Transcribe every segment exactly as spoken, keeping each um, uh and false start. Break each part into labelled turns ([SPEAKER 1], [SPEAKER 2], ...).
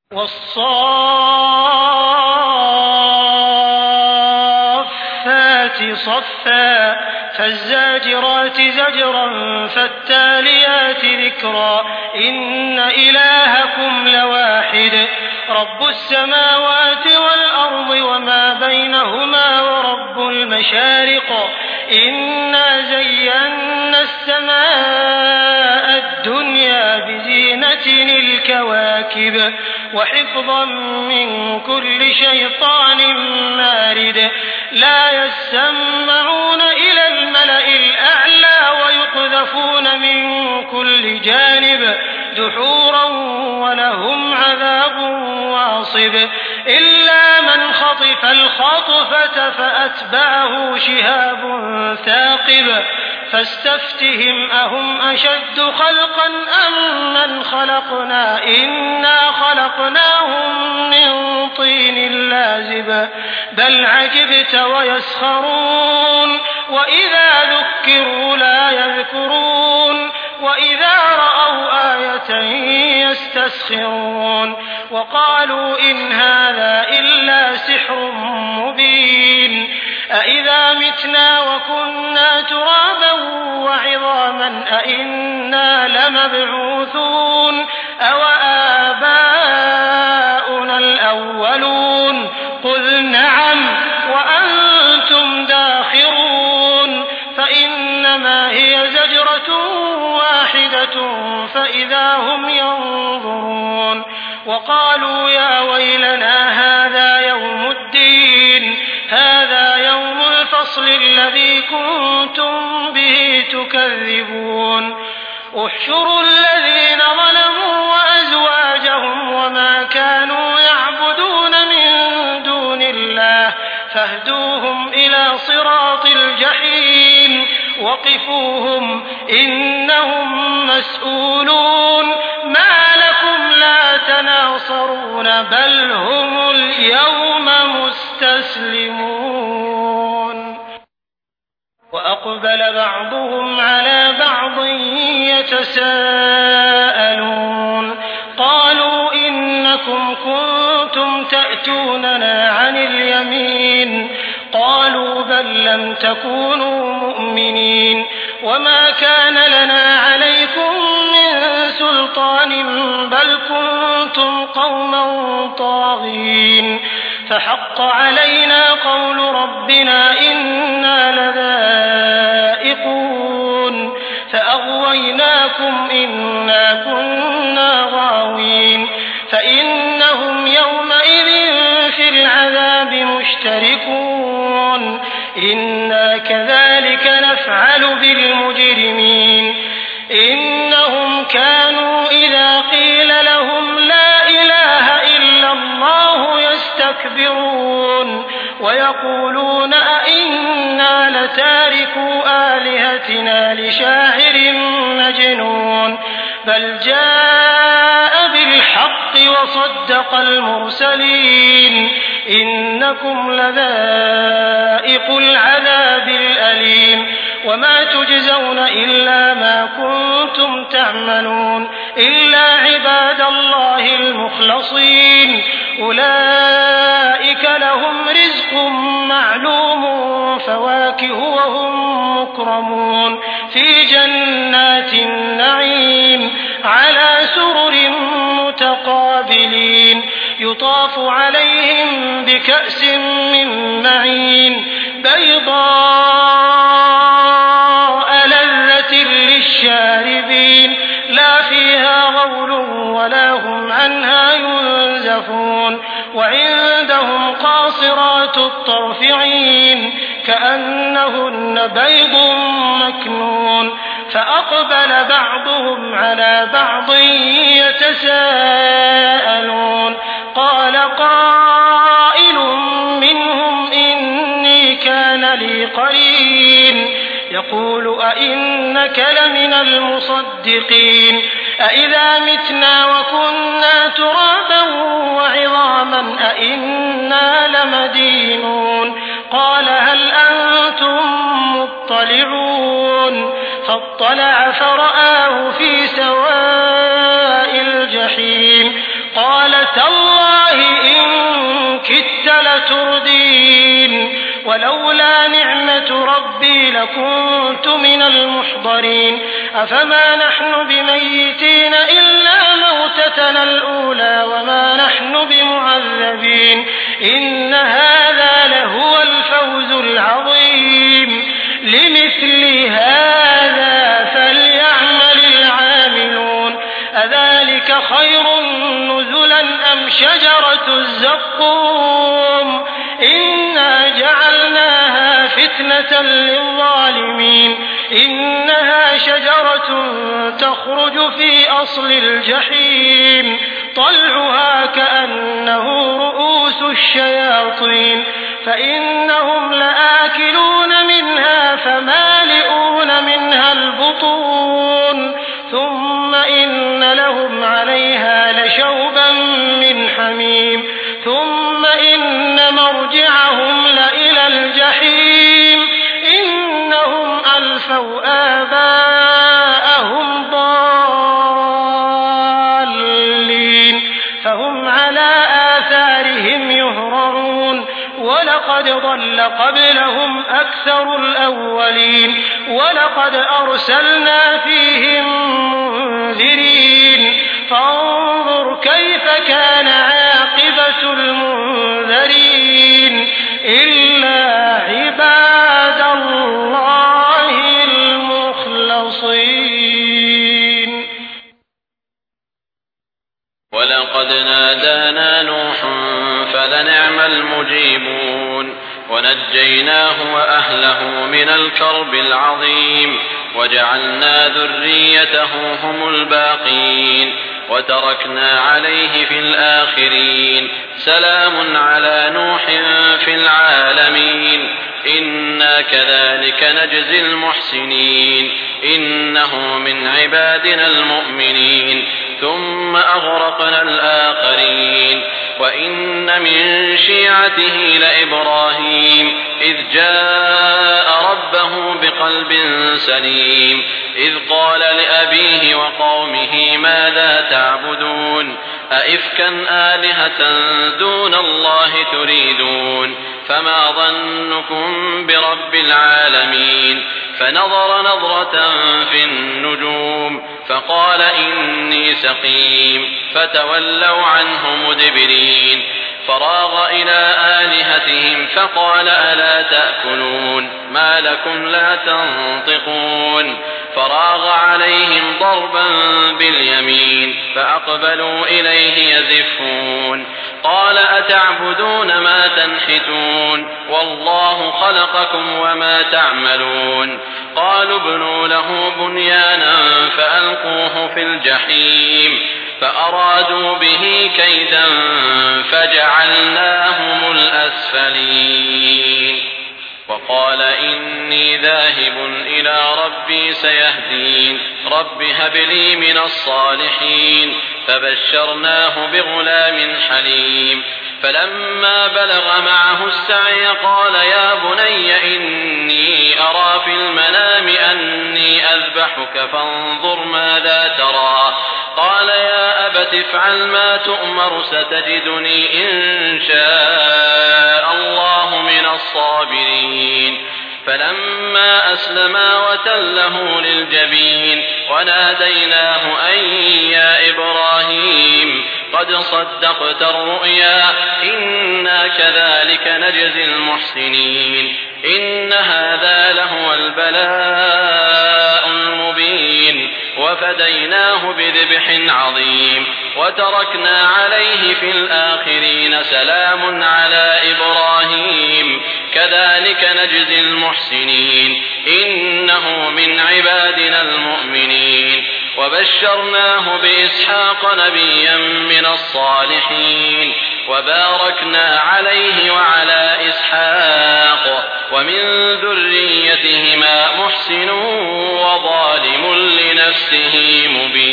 [SPEAKER 1] والصافات صفا فالزاجرات زجرا فالتاليات ذكرا إن إلهكم لواحد رب السماوات والأرض وما بينهما ورب المشارق إنا زينا السماء الدنيا بزينة الكواكب وحفظا من كل شيطان مارد لا يسمعون إلى الملأ الأعلى ويقذفون من كل جانب دحورا ولهم عذاب واصب إلا من خطف الخطفة فأتبعه شهاب ثاقب فاستفتهم أهم أشد خلقا أم من خلقنا إنا خلقناهم من طين لازب بل عجبت ويسخرون وإذا ذكروا لا يذكرون وإذا رأوا آية يستسخرون وقالوا إن هذا إلا سحر مبين أإذا متنا وكنا ترابا وعظاما أإنا لمبعوثون أو آباؤنا الأولون قل نعم وأنتم داخرون فإنما هي زجرة واحدة فإذا هم ينظرون وقالوا يا ويلنا هذا يوم الدين هذا يوم الفصل الذي كنتم به تكذبون احشروا الذين ظلموا وأزواجهم وما كانوا يعبدون من دون الله فاهدوهم إلى صراط الجحيم وقفوهم إنهم مسؤولون ما لكم لا تناصرون بل هم اليوم مستسلمون وأقبل بعضهم على بعض يتساءلون قالوا إنكم كنتم تأتوننا عن اليمين قالوا بل لم تكونوا مؤمنين وما كان لنا عليكم من سلطان بل كنتم قوما طاغين فحق علينا قول ربنا إنا لذائقون فأغويناكم إنا كنا غاوين فإنهم يومئذ في العذاب مشتركون إنا كذلك نفعل بالمجرمين إنهم كانوا إذا قيل لهم لا إله إلا الله يستكبرون ويقولون أئنا لتاركو آلهتنا لشاعر مجنون بل جاء بالحق وصدق المرسلين إنكم لذائق العذاب الأليم وما تجزون إلا ما كنتم تعملون إلا عباد الله المخلصين أولئك لهم رزق معلوم فواكه وهم مكرمون في جنات النعيم على سرر متقابلين يطاف عليهم بكأس من معين بيضاء لذة للشاربين لا فيها غول ولا هم عنها ينزفون وعندهم قاصرات الطرف عين كأنهن بيض مكنون فأقبل بعضهم على بعض يتساءلون قال قائل منهم إني كان لي قرين يقول أئنك لمن المصدقين أئذا متنا وكنا ترابا وعظاما أئنا لمدينون قال هل أنتم مطلعون فاطلع فرآه في سواء الجحيم قال تالله كدت لتردين ولولا نعمة ربي لكنت من المحضرين أفما نحن بميتين إلا موتتنا الأولى وما نحن بمعذبين إن هذا لهو الفوز العظيم لمثل هذا فليعمل العاملون أذلك خير نزلا أم شجرة الزقوم إنا جعلناها فتنة للظالمين إنها شجرة تخرج في أصل الجحيم طلعها كأنه رؤوس الشياطين فإنهم لآكلون منها فمالئون منها البطون ثم إن لهم عليها لشوبا من حميم ثم إن مرجعهم لإلى الجحيم إنهم ألفوا آباءهم ضالين فهم على آثارهم يهرعون ولقد ضل قبلهم أكثر الأولين ولقد أرسلنا فيهم منذرين فانظر كيف كان عاقبة المنذرين إلا عباد الله المخلصين.
[SPEAKER 2] ولقد نادانا نوح فلنعم المجيبون ونجيناه وأهله من الكرب العظيم وجعلنا ذريته هم الباقين وتركنا عليه في الآخرين سلام على نوح في العالمين إنا كذلك نجزي المحسنين إنه من عبادنا المؤمنين ثم أغرقنا الآخرين وإن من شيعته لإبراهيم إذ جاء ربه بقلب سليم إذ قال لأبيه وقومه ماذا تعبدون أئفكا آلهة دون الله تريدون فما ظنكم برب العالمين فنظر نظرة في النجوم فقال إني سقيم فتولوا عنه مدبرين فراغ إلى آلهتهم فقال ألا تأكلون ما لكم لا تنطقون فراغ عليهم ضربا باليمين فأقبلوا إليه يزفون قال أتعبدون ما تنحتون والله خلقكم وما تعملون قالوا ابنوا له بنيانا فألقوه في الجحيم فأرادوا به كيدا فجعلناهم الأسفلين وقال إني ذاهب إلى ربي سيهدين رب هب لي من الصالحين فبشرناه بغلام حليم فلما بلغ معه السعي قال يا بني إني أرى في المنام أني أذبحك فانظر ماذا ترى قال يا أبت افعل ما تؤمر ستجدني إن شاء الله من الصابرين فلما أسلما وتله للجبين وناديناه أن يا إبراهيم قد صدقت الرؤيا إنا كذلك نجزي المحسنين إن هذا لهو البلاء المبين وفديناه بذبح عظيم وتركنا عليه في الآخرين سلام على إبراهيم كذلك نجزي المحسنين إنه من عبادنا المؤمنين وبشرناه بإسحاق نبيا من الصالحين وباركنا عليه وعلى إسحاق ومن ذريتهما محسن وظالم لنفسه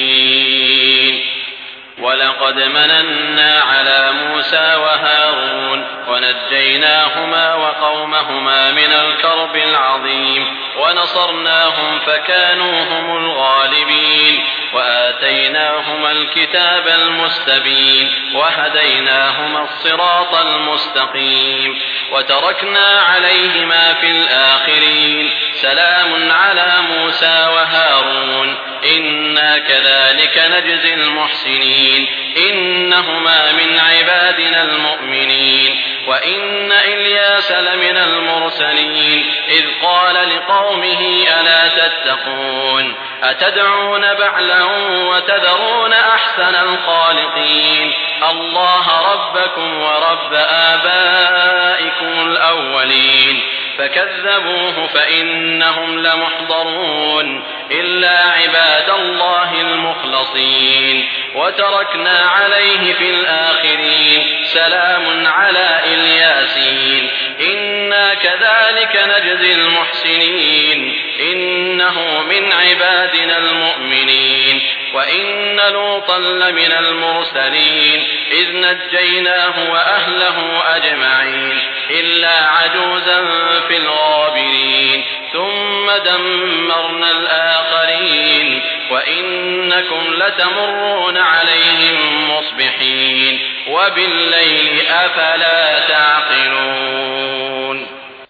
[SPEAKER 2] مبين ولقد مننا على موسى وهارون ونجيناهما وقومهما من الكرب العظيم ونصرناهم فكانوا هم الغالبين وآتيناهم وآتيناهما الكتاب المستبين وهديناهما الصراط المستقيم وتركنا عليهما في الآخرين سلام على موسى وهارون إنا كذلك نجزي المحسنين إنهما من عبادنا المؤمنين وإن إلياس لمن المرسلين إذ قال لقومه ألا تتقون أتدعون بعلا وتذرون أحسن الخالقين الله ربكم ورب آبائكم الأولين فكذبوه فإنهم لمحضرون إلا عباد الله المخلصين وتركنا عليه في الآخرين سلام على إلياسين إنا كذلك نجزي المحسنين إنه من عبادنا المؤمنين وإن لوطا لمن المرسلين إذ نجيناه وأهله أجمعين إلا عجوزا في الغابرين ثم دمرنا الآخرين وإنكم لتمرون عليهم مصبحين وبالليل أفلا تعقلون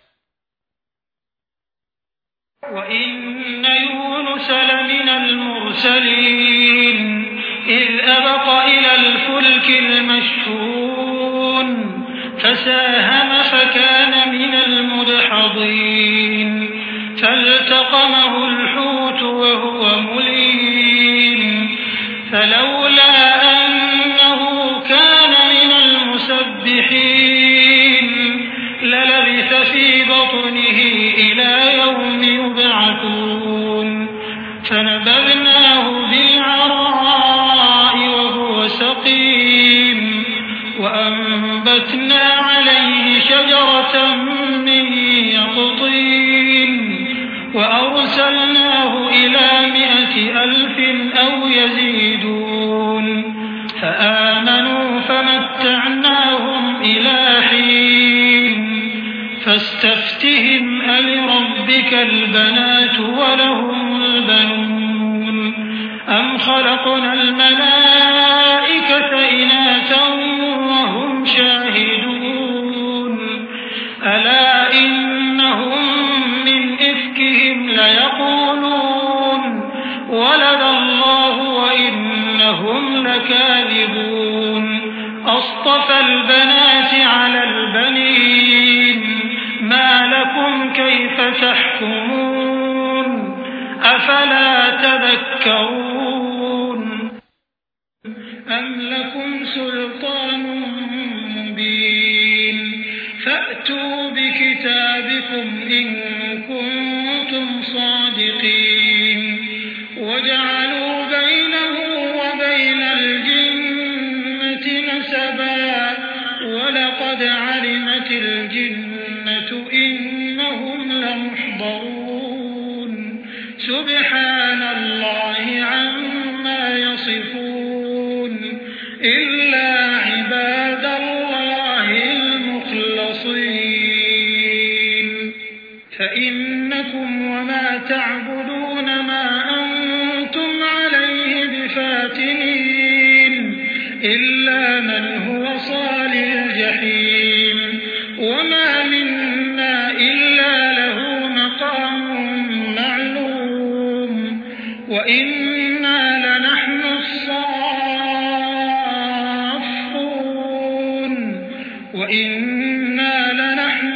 [SPEAKER 3] وإن يونس لمن المرسلين إذ أبق إلى الفلك المشحون فساهم فكان من المدحضين فالتقمه الحوت وهو مليم فلولا أنه كان من المسبحين للبث في بطنه إلى يوم يبعثون فنبذناه بالعراء وهو سقيم وأنبتنا عليه شجرة من يقطين وأرسلناه إلى مائة ألف أو يزيدون فآمنوا فمتعناهم إلى حين فاستفتهم ألربك البنات ولهم البنون أم خلقنا الملائكة إناثا وهم شاهدون ألا إنهم من إفكهم ليقولون ولد الله وإنهم لكاذبون أصطفى البنات على البنين ما لكم كيف تحكمون أفلا تذكرون أم لكم سلطان مبين فأتوا بكتابكم إن كنتم صادقين وجعلوا بينه وبين الجنة نسبا ولقد علمت الجنة إنهم لمحضرون سبحان الله عما يصفون إلا عباد الله المخلصين فإنكم وما تعبدون ما أنتم عليه بفاتنين إلا من هو صال الجحيم وما منا إلا له مقام معلوم وإنا لنحن الصافون وإنا لنحن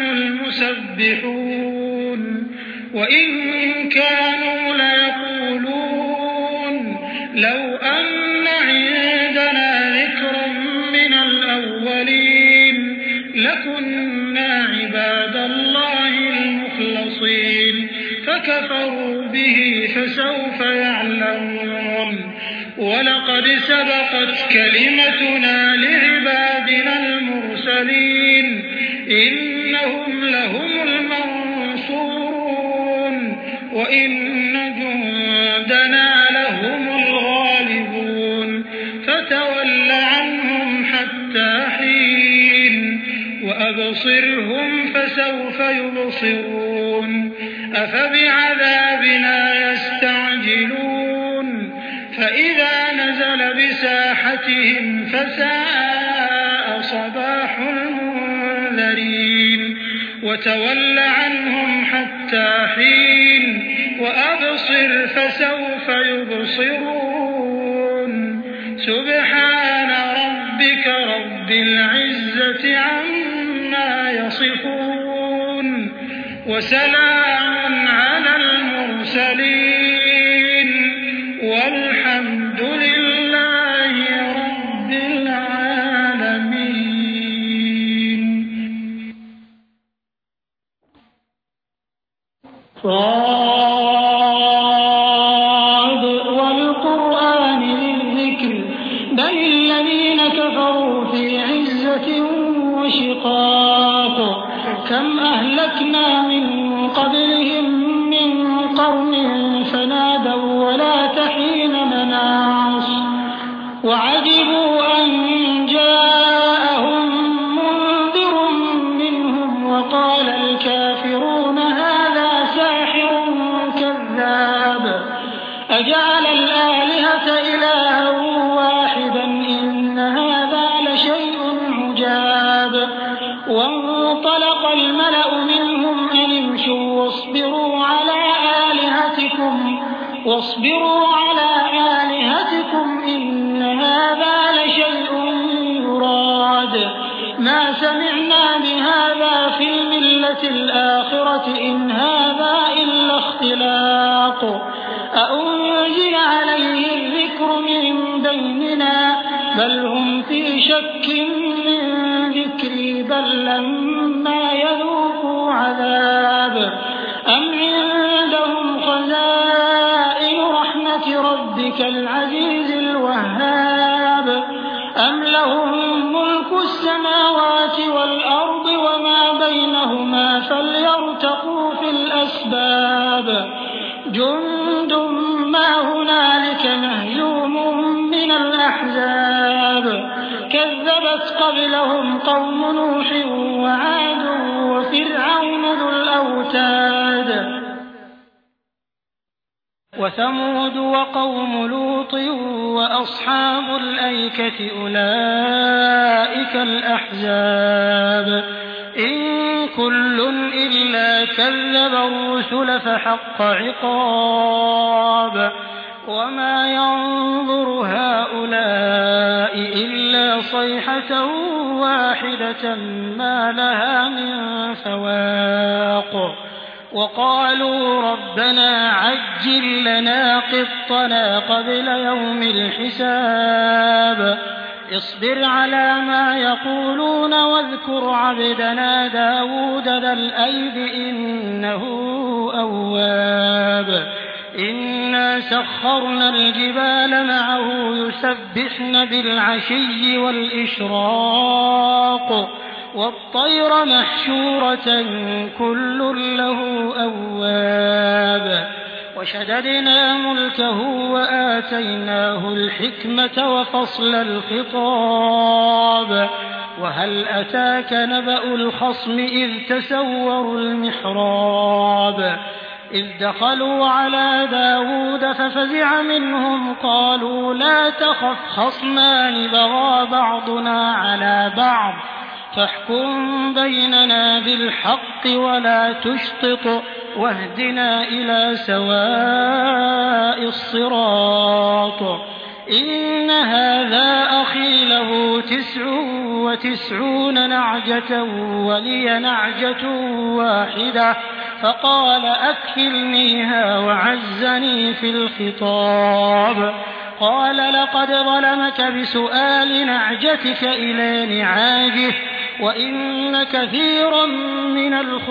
[SPEAKER 3] المسبحون وإن كانوا ليقولون لو أن عندنا ذكرا من الأولين لكنا عباد الله المخلصين فكفروا به فسوف يعلمون ولقد سبقت كلمتنا لعبادنا المرسلين إنهم لهم المنصورون وإن جندنا لهم الغالبون فتول عنهم حتى حين وأبصرهم فسوف يبصرون أفبعذابنا يستعجلون فإذا نزل آلهتهم فساء صباح المنذرين وتول عنهم حتى حين وأبصر فسوف يبصرون سبحان ربك رب العزة عما يصفون وسلام على المرسلين والحمد لله رب العالمين. صاد والقرآن للذكر بل الذين كفروا في عزة وشقاق كم أهلكنا من قبلهم من قرن فنادوا ولا تحين مناص وعجبوا أن جاءهم منذر منهم وقال الكافرون هذا ساحر كذاب أجعل الآلهة إلها واحدا إن هذا لشيء عجاب وانطلق الملأ منهم أن امشوا واصبروا على آلهتكم واصبروا على آلهتكم إن هذا لشيء يراد ما سمعنا بهذا في الملة الآخرة إن هذا إلا اختلاق أأنزل عليه الذكر من بيننا بل هم في شك من ذكري بل لما يذوقوا عذاب أم عندهم خزائن رحمة ربك العزيز الوهاب أم لهم ملك السماوات والأرض وما بينهما فليرتقوا في الأسباب جند ما هنالك مهزوم من الأحزاب كذبت قبلهم قوم نوح وعاد وفرعون ذو الأوتاد وثمود وقوم لوط وأصحاب الأيكة أولئك الأحزاب إن كل إلا كذب الرسل فحق عقاب وما ينظر هؤلاء إلا صيحة واحدة ما لها من فواق وقالوا ربنا عجل لنا قطنا قبل يوم الحساب اصبر على ما يقولون واذكر عبدنا داود ذا الأيد إنه أواب إنا سخرنا الجبال معه يسبحن بالعشي والإشراق والطير محشورة كل له أواب وشددنا ملكه وآتيناه الحكمة وفصل الخطاب وهل أتاك نبأ الخصم إذ تسوروا المحراب إذ دخلوا على داود ففزع منهم قالوا لا تخف خصمان بغى بعضنا على بعض فاحكم بيننا بالحق ولا تشطط واهدنا إلى سواء الصراط إن هذا أخي له تسع وتسعون نعجة ولي نعجة واحدة فقال أكفلنيها وعزني في الخطاب قال لقد ظلمك بسؤال نعجتك إلى نعاجه وإن كثيرا من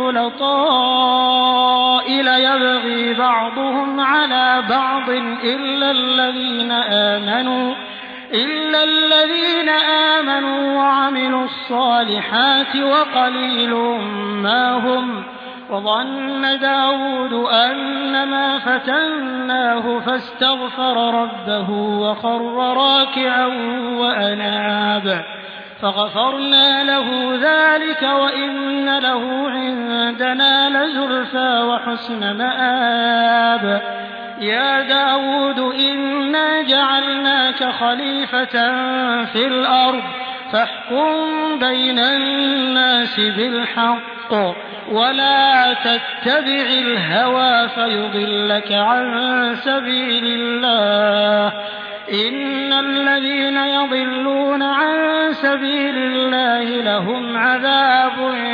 [SPEAKER 3] الخلطاء ليبغي بعضهم على بعض إلا الذين آمنوا إلا الذين آمنوا وعملوا الصالحات وقليل ما هم وظن داود أنما فتناه فاستغفر ربه وخر راكعا وأناب فغفرنا له ذلك وإن له عندنا لزلفى وحسن مآب يا داود إنا جعلناك خليفة في الأرض فاحكم بين الناس بالحق ولا تتبع الهوى فيضلك عن سبيل الله إن الذين يضلون عن سبيل الله لهم عذاب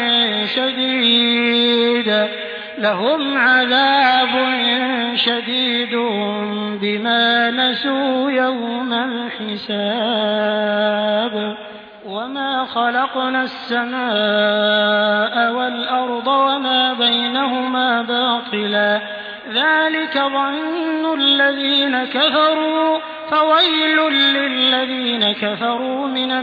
[SPEAKER 3] شديد لهم عذاب شديد بما نسوا يوم الحساب وما خلقنا السماء والأرض وما بينهما باطلا ذلك ظن الذين كفروا فويل للذين كفروا من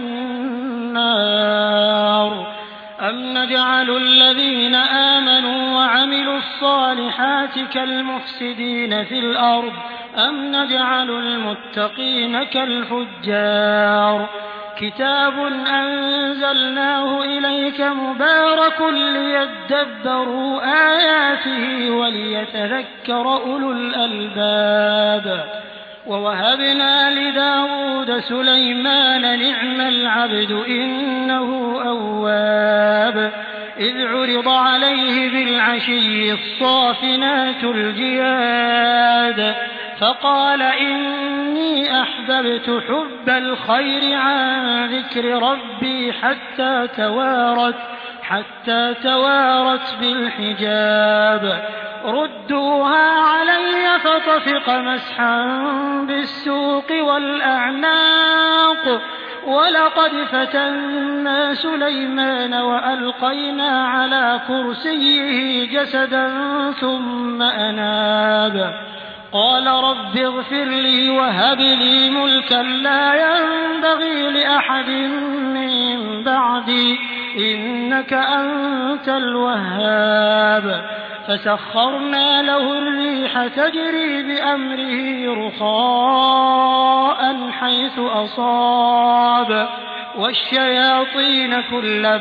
[SPEAKER 3] النار أم نجعل الذين آمنوا وعملوا الصالحات كالمفسدين في الأرض أم نجعل المتقين كالفجار كتاب أنزلناه إليك مبارك ليدبروا آياته وليتذكر أولو الألباب ووهبنا لداود سليمان نعم العبد إنه أواب إذ عرض عليه بالعشي الصافنات الجياد فقال إني أحببت حب الخير عن ذكر ربي حتى توارت حتى توارت بالحجاب ردوها علي فطفق مسحا بالسوق والأعناق ولقد فتنا سليمان وألقينا على كرسيه جسدا ثم أناب قال رب اغفر لي وهب لي ملكا لا ينبغي لأحد من بعدي إنك أنت الوهاب فسخرنا له الريح تجري بأمره رخاء حيث أصاب والشياطين كل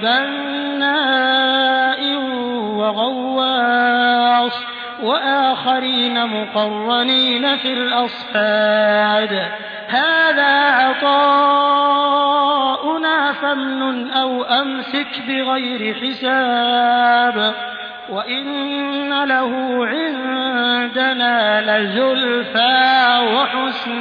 [SPEAKER 3] بناء وغواص وآخرين مقرنين في الأصفاد هذا عطاؤنا فامنن أو أمسك بغير حساب وإن له عندنا لزلفى وحسن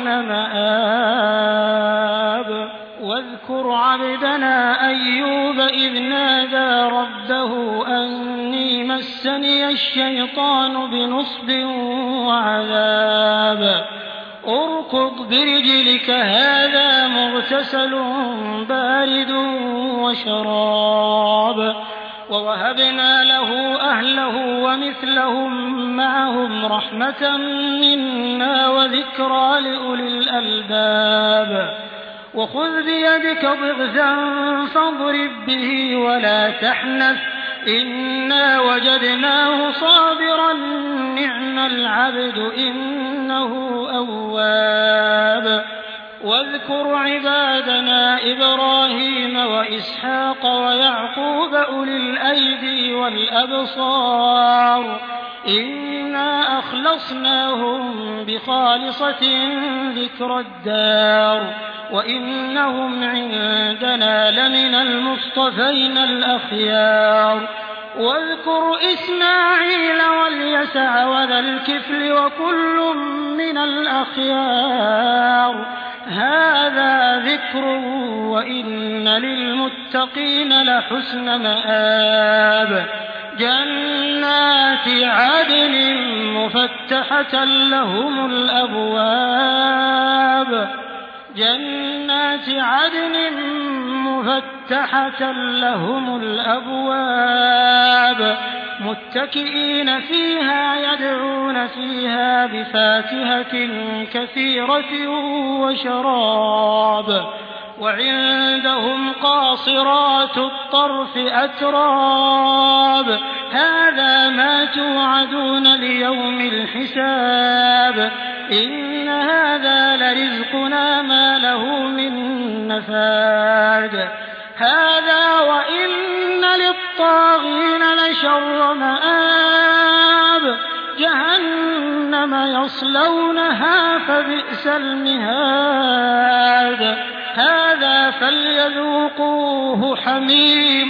[SPEAKER 3] مآب واذكر عبدنا أيوب إذ نادى ربه أني مسني الشيطان بنصب وعذاب اركض برجلك هذا مغتسل بارد وشراب ووهبنا له أهله ومثلهم معهم رحمة منا وذكرى لأولي الألباب وخذ بيدك ضغثا فاضرب به ولا تحنث إنا وجدناه صابرا نعم العبد إنه أواب واذكر عبادنا إبراهيم وإسحاق ويعقوب أولي الأيدي والأبصار إنا أخلصناهم بخالصة ذكر الدار وإنهم عندنا لمن المصطفين الأخيار واذكر إسماعيل واليسع وذا الكفل وكل من الأخيار هذا ذكر وإن للمتقين لحسن مآب جنات عدن مفتحة لهم الأبواب جنات عدن مفتحة لهم الأبواب متكئين فيها يدعون فيها بفاكهة كثيرة وشراب وعندهم قاصرات الطرف أتراب هذا ما توعدون ليوم الحساب إن هذا لرزقنا ما له من نفاد هذا وإن للطاغين لشر مآب جهنم جهنم يصلونها فبئس المهاد هذا فليذوقوه حميم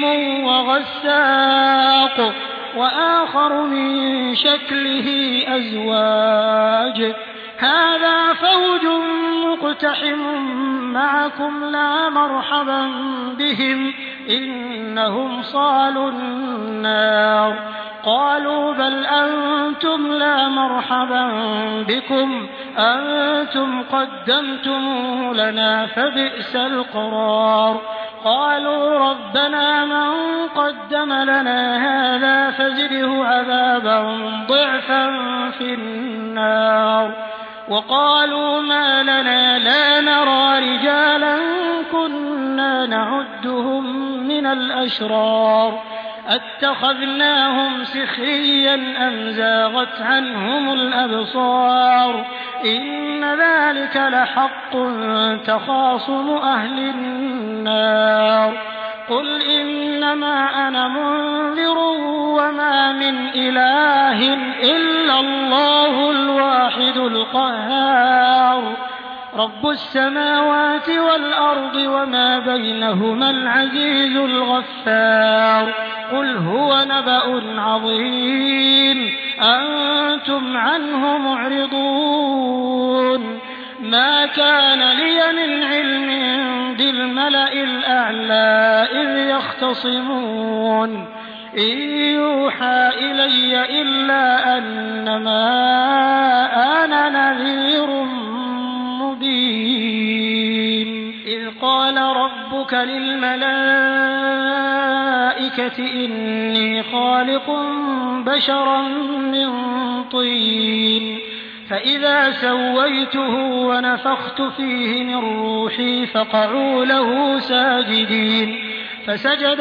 [SPEAKER 3] وغساق وآخر من شكله أزواج هذا فوج مقتحم معكم لا مرحبا بهم إنهم صالوا النار قالوا بل أنتم لا مرحبا بكم أنتم قدمتموه لنا فبئس القرار قالوا ربنا من قدم لنا هذا فزده عذابا ضعفا في النار وقالوا ما لنا لا نرى رجالا كنا نعدهم من الأشرار أتخذناهم سخريا أم زاغت عنهم الأبصار إن ذلك لحق تخاصم أهل النار قل إنما أنا منذر وما من إله إلا الله الواحد القهار رب السماوات والأرض وما بينهما العزيز الغفار قل هو نبأ عظيم أنتم عنه معرضون ما كان لي من علم بالملأ الأعلى إذ يختصمون إن يوحى إلي إلا أنما أنا نذير مبين إذ قال ربك للملائكة إني خالق بشرا من طين فإذا سويته ونفخت فيه من روحي فقعوا له ساجدين فسجد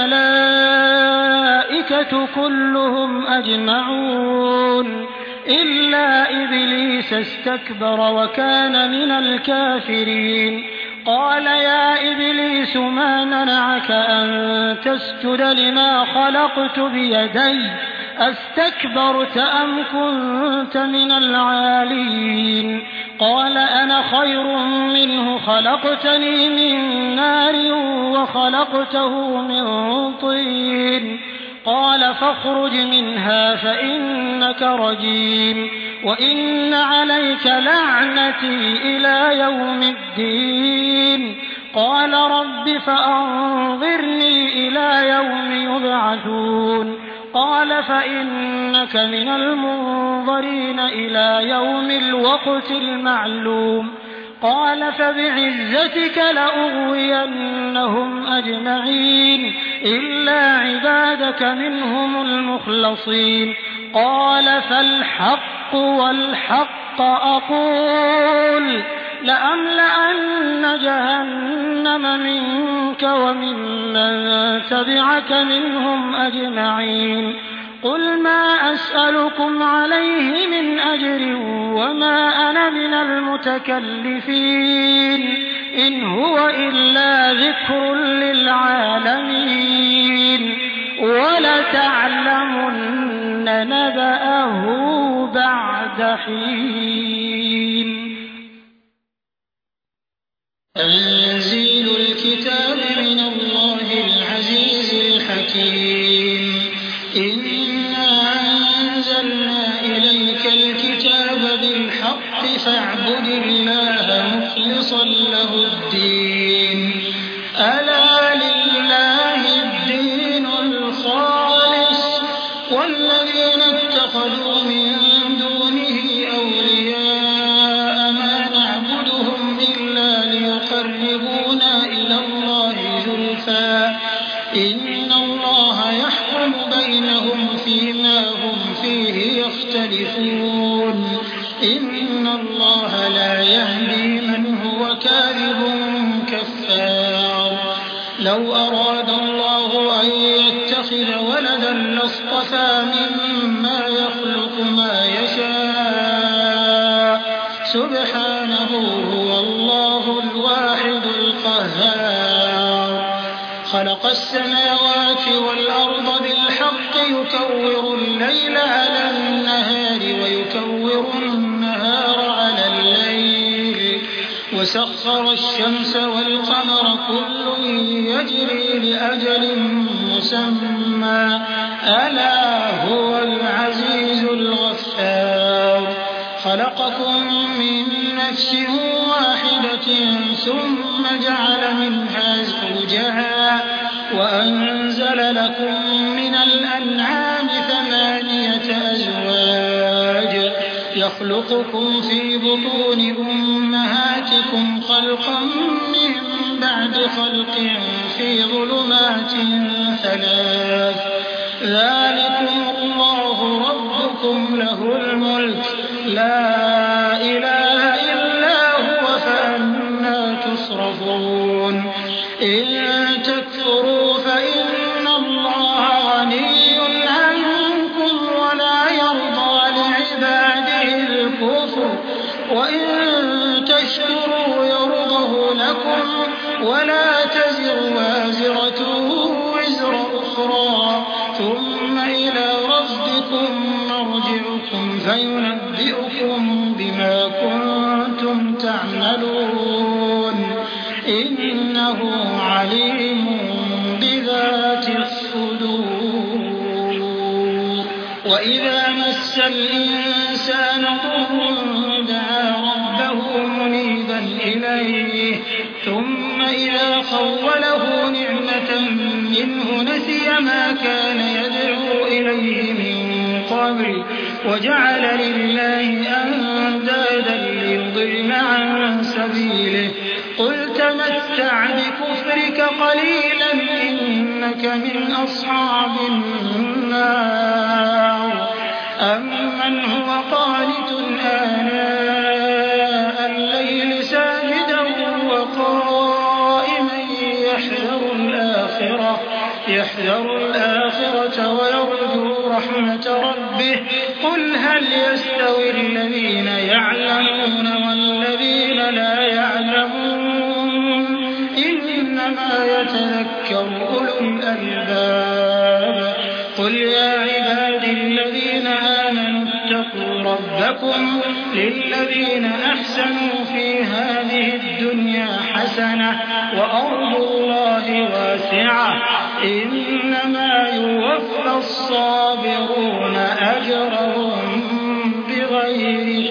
[SPEAKER 3] الملائكة كلهم أجمعون إلا إبليس استكبر وكان من الكافرين قال يا إبليس ما منعك أن تسجد لما خلقت بيدي أستكبرت أم كنت من العالين قال أنا خير منه خلقتني من نار وخلقته من طين قال فاخرج منها فإنك رجيم وإن عليك لعنتي إلى يوم الدين قال رب فأنظرني إلى يوم يبعثون قال فإنك من المنظرين إلى يوم الوقت المعلوم قال فبعزتك لأغوينهم أجمعين إلا عبادك منهم المخلصين قال فالحق والحق أقول لأملأن جهنم منك وممن تبعك منهم أجمعين قل ما أسألكم عليه من أجر وما أنا من المتكلفين إن هو إلا ذكر للعالمين ولتعلمن نبأه بعد حين تنزيل الكتاب من الله العزيز الحكيم إنا أنزلنا إليك الكتاب بالحق فاعبد الله مخلصا له الدين ألا لله الدين الخالص والذين اتخذوا من دونه أولياء ما نعبدهم إلا ليقربونا إلى الله زلفى إن الله يحكم بينهم فيما هم فيه يختلفون إن الله لا يهدي من هو كاذب كفار لو أراد الله أن يتخذ ولدا لاصطفى مما يخلق ما يشاء سبحانه هو الله الواحد القهار خلق السماوات والأرض بالحق يكور الليل على النهار ويكور وسخر الشمس والقمر كل يجري لأجل مسمى ألا هو العزيز الغفار خلقكم من نفس واحدة ثم جعل منها زوجها وأنزل لكم من الأنعام ثمانية أزواج يخلقكم في بطون أمهاتكم خلقا من بعد خلق في ظلمات ثلاث ذلكم الله ربكم له الملك لا إله إلا هو فأنى تصرفون إن تكفروا فإن الله غني عنكم ولا يرضى لعباده الكفر وإن تشكروا يرضه لكم ولا تزر وازرة وزر أخرى ثم إلى ربكم مرجعكم فينبئكم بما كنتم تعملون إنه عليم بذات الصدور وإذا مس الإنسان ضر دعا ربه منيبا إليه ثم إذا خوله نعمة منه نسي ما كان يدعو إليه من قبل وجعل لله أندادا ليضل عن سبيله قل تمتع بكفرك قليلا إنك من أصحاب النار أمن هو قانت آناء الليل ساجدا وقائما يحذر الآخرة يحذر الآخرة ويرجو رحمة ربه قل هل يستوي الذين يعلمون والذين لا يعلمون إنما يتذكر أولو الألباب قل يا عبادي الذين آمنوا اتقوا ربكم للذين أحسنوا في هذه الدنيا حسنة وأرض الله واسعة إنما يوفى الصابرون أجرهم بغير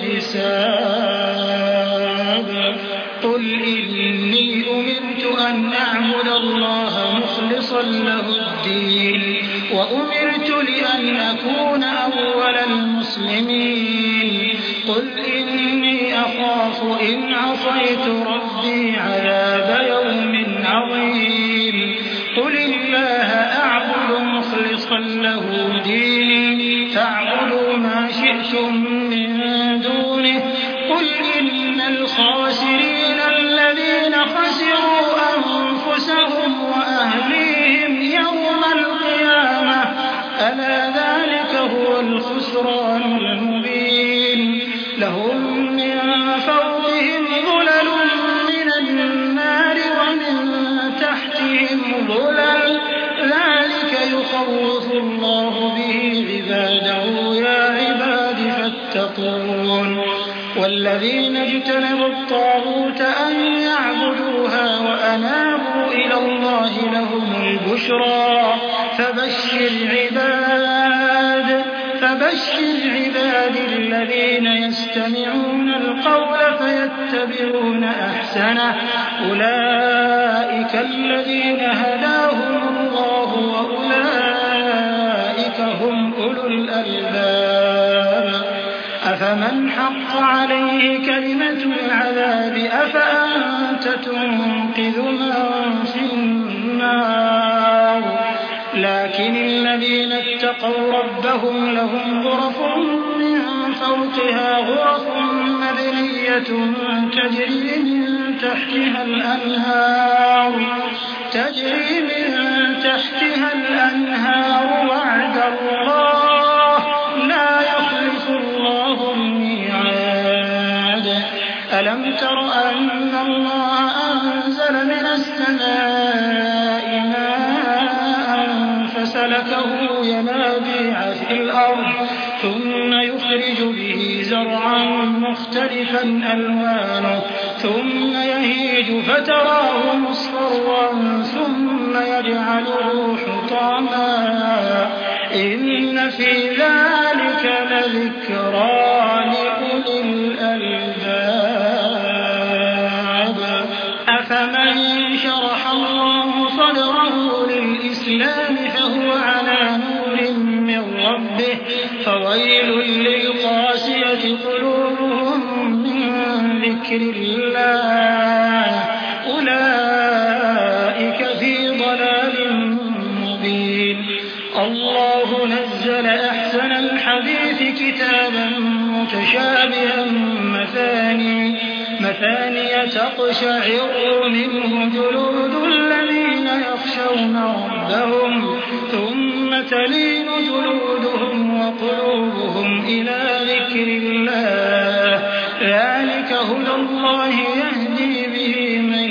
[SPEAKER 3] حساب قل إني أمرت أن أعبد الله مخلصا له الدين وأمرت لأن أكون أول المسلمين قل إني أخاف إن عصيت ربي عذاب يوم عظيم قل الله أعبد مخلصا له ديني فاعبدوا ما شئتم من دونه قل إن الخاسرين الذين خسروا أنفسهم وأهليهم يوم القيامة ألا ذلك هو الخسران المبين لهم من فوقهم ظلل من النار ومن تحتهم ظلل ذلك يخوف الله به عباده يا عباد فاتقون والذين اجتنبوا الطاغوت أن يعبدوها وأنابوا إلى الله لهم البشرى فبشر عباد فبشر عباد الذين يستمعون القول فيتبعون أحسنه أولئك الذين هداهم الله وأولئك هم أولو الألباب أفمن حق عليه كلمة العذاب أفأنت تنقذ من في النار لكن الذين اتقوا ربهم لهم غرف من فوقها غرف مبنية تجري من تحتها الأنهار تجري من تحتها الأنهار وعد الله لا يخلف الله الميعاد ألم تر أن الله أنزل من السماء ماء فسلكه ينابيع في الأرض ثم يخرج به زرعا مختلفا ألوانه ثم يهيج فتراه مصفرا ثم يجعله حطاما إن في ذلك لذكرى لأولي الألباب أفمن شرح الله صدره للإسلام فهو على نور من ربه فويل للقاسية قلوبهم من ذكر الله أولئك في ضلال مبين الله نزل أحسن الحديث كتابا متشابها مثاني مثانية تقشعر منه جلود الذين يخشون ربهم ثم تلين جلودهم وقلوبهم إلى ذكر الله ذلك هدى الله يهدي به من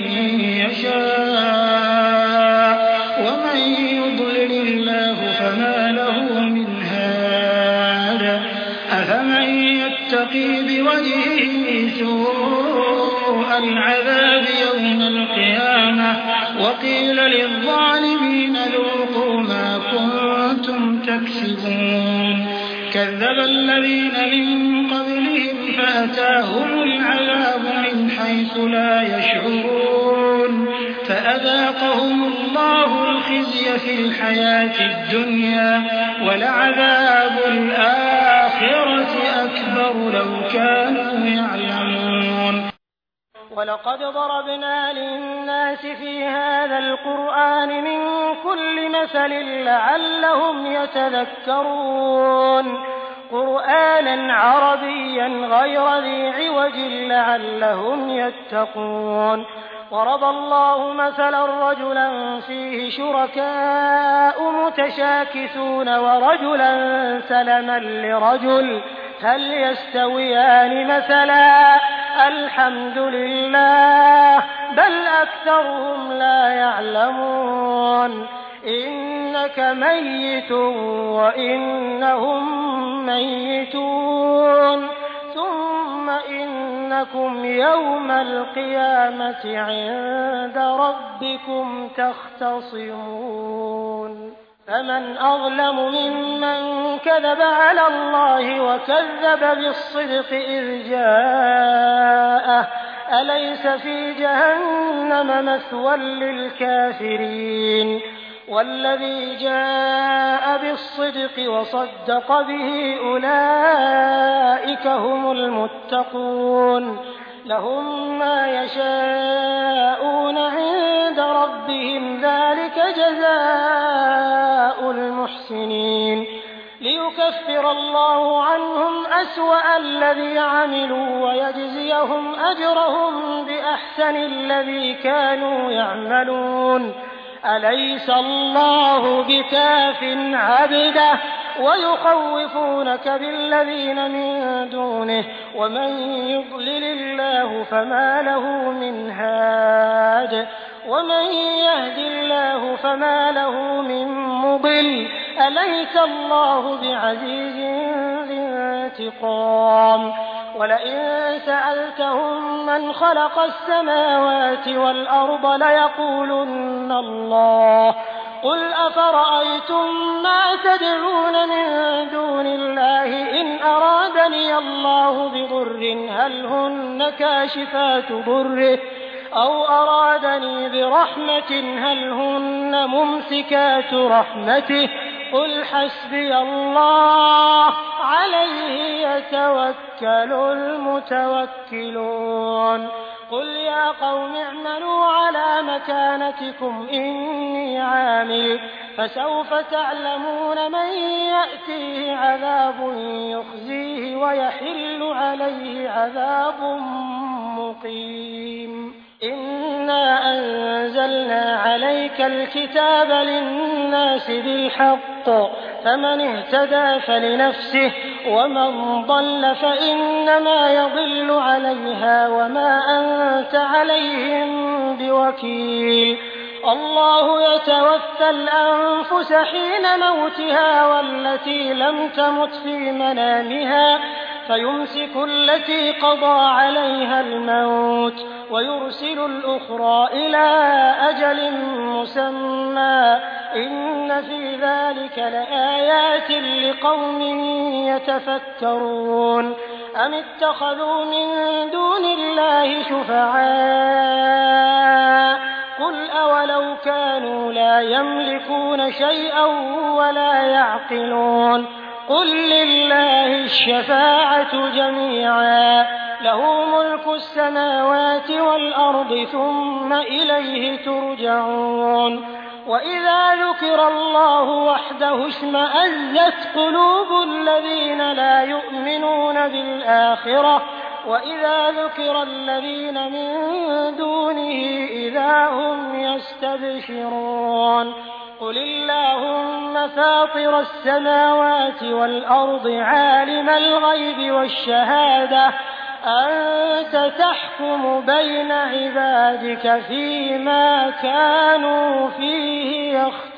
[SPEAKER 3] يشاء ومن يضلل الله فما له من هاد أفمن يتقي بوجهه سوء العذاب يوم القيامة وقيل للظالمين ذوقوا ما كنتم تكسبون كذب الذين من قبلهم فأتاهم العذاب من حيث لا يشعرون فأذاقهم الله الخزي في الحياة الدنيا ولعذاب الآخرة أكبر لو كانوا يعلمون
[SPEAKER 1] ولقد ضربنا للناس في هذا القرآن من كل مثل لعلهم يتذكرون قرآنا عربيا غير ذي عوج لعلهم يتقون ضرب الله مثلا رجلا فيه شركاء متشاكسون ورجلا سلما لرجل هل يستويان مثلا الحمد لله بل أكثرهم لا يعلمون إنك ميت وإنهم ميتون ثم إنكم يوم القيامة عند ربكم تختصمون فمن أظلم ممن كذب على الله وكذب بالصدق إذ جاءه أليس في جهنم مثوى للكافرين والذي جاء بالصدق وصدق به أولئك هم المتقون لهم ما يشاءون عند ربهم ذلك جزاء المحسنين ليكفر الله عنهم أسوأ الذي عملوا ويجزيهم أجرهم بأحسن الذي كانوا يعملون أليس الله بكاف عبده ويخوفونك بالذين من دونه ومن يضلل الله فما له من هاد ومن يهد الله فما له من مضل أليس الله بعزيز ذي انتقام ولئن سألتهم من خلق السماوات والأرض ليقولن الله قل أفرأيتم ما تدعون من دون الله إن أرادني الله بضر هل هن كاشفات ضره أو أرادني برحمة هل هن ممسكات رحمته قل حسبي الله عليه يتوكل المتوكلون قل يا قوم اعملوا على مكانتكم إني عامل فسوف تعلمون من يأتيه عذاب يخزيه ويحل عليه عذاب مقيم إنا أنزلنا عليك الكتاب للناس بالحق فمن اهتدى فلنفسه ومن ضل فإنما يضل عليها وما أنت عليهم بوكيل الله يتوفى الأنفس حين موتها والتي لم تمت في منامها فيمسك التي قضى عليها الموت ويرسل الأخرى إلى أجل مسمى إن في ذلك لآيات لقوم يتفكرون أم اتخذوا من دون الله شفعاء قل أولو كانوا لا يملكون شيئا ولا يعقلون قل لله الشفاعة جميعا له ملك السماوات والأرض ثم إليه ترجعون وإذا ذكر الله وحده اشمأزت قلوب الذين لا يؤمنون بالآخرة وإذا ذكر الذين من دونه إذا هم يستبشرون قل اللهم فاطر السماوات والأرض عالم الغيب والشهادة أنت تحكم بين عبادك فيما كانوا فيه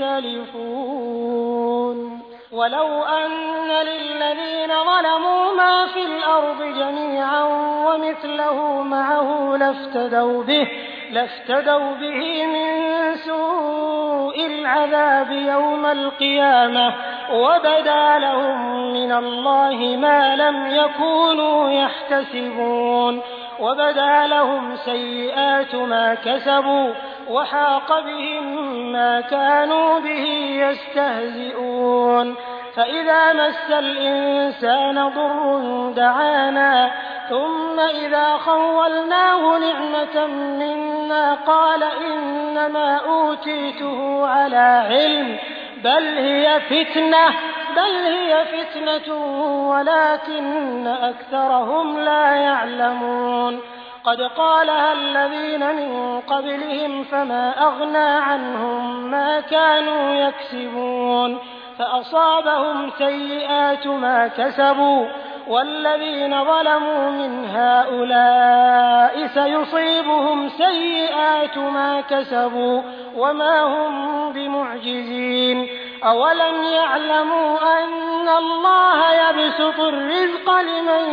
[SPEAKER 1] يختلفون ولو أن للذين ظلموا ما في الأرض جميعا ومثله معه لافتدوا به لافتدوا به من سوء العذاب يوم القيامة وبدا لهم من الله ما لم يكونوا يحتسبون وبدا لهم سيئات ما كسبوا وحاق بهم ما كانوا به يستهزئون فإذا مس الإنسان ضر دعانا ثم إذا خولناه نعمة منا قال إنما أوتيته على علم بل هي فتنة بل هي فتنة ولكن أكثرهم لا يعلمون قد قالها الذين من قبلهم فما أغنى عنهم ما كانوا يكسبون فأصابهم سيئات ما كسبوا والذين ظلموا من هؤلاء سيصيبهم سيئات ما كسبوا وما هم بمعجزين أولم يعلموا أن الله يبسط الرزق لمن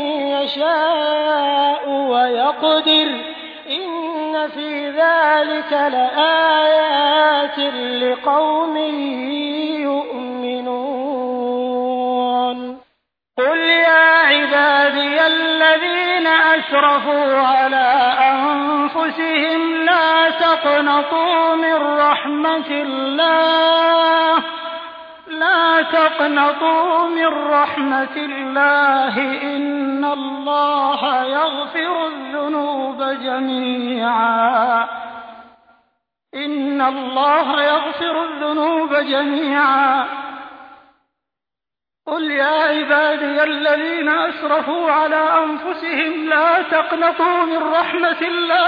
[SPEAKER 1] يشاء ويقدر إن في ذلك لآيات لقوم يؤمنون قل يا عبادي الذين أسرفوا على أنفسهم لا تقنطوا من رحمة الله لا تقنطوا من رحمة الله إن الله يغفر الذنوب جميعا إن الله يغفر الذنوب جميعا قل يا عبادي الذين أسرفوا على أنفسهم لا تقنطوا من رحمة الله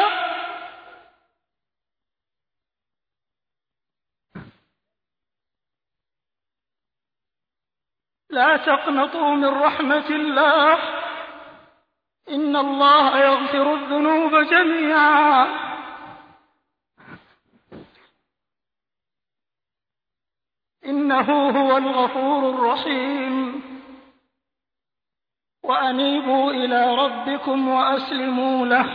[SPEAKER 1] لا تقنطوا من رحمة الله إن الله يغفر الذنوب جميعا إنه هو الغفور الرحيم وأنيبوا إلى ربكم وأسلموا له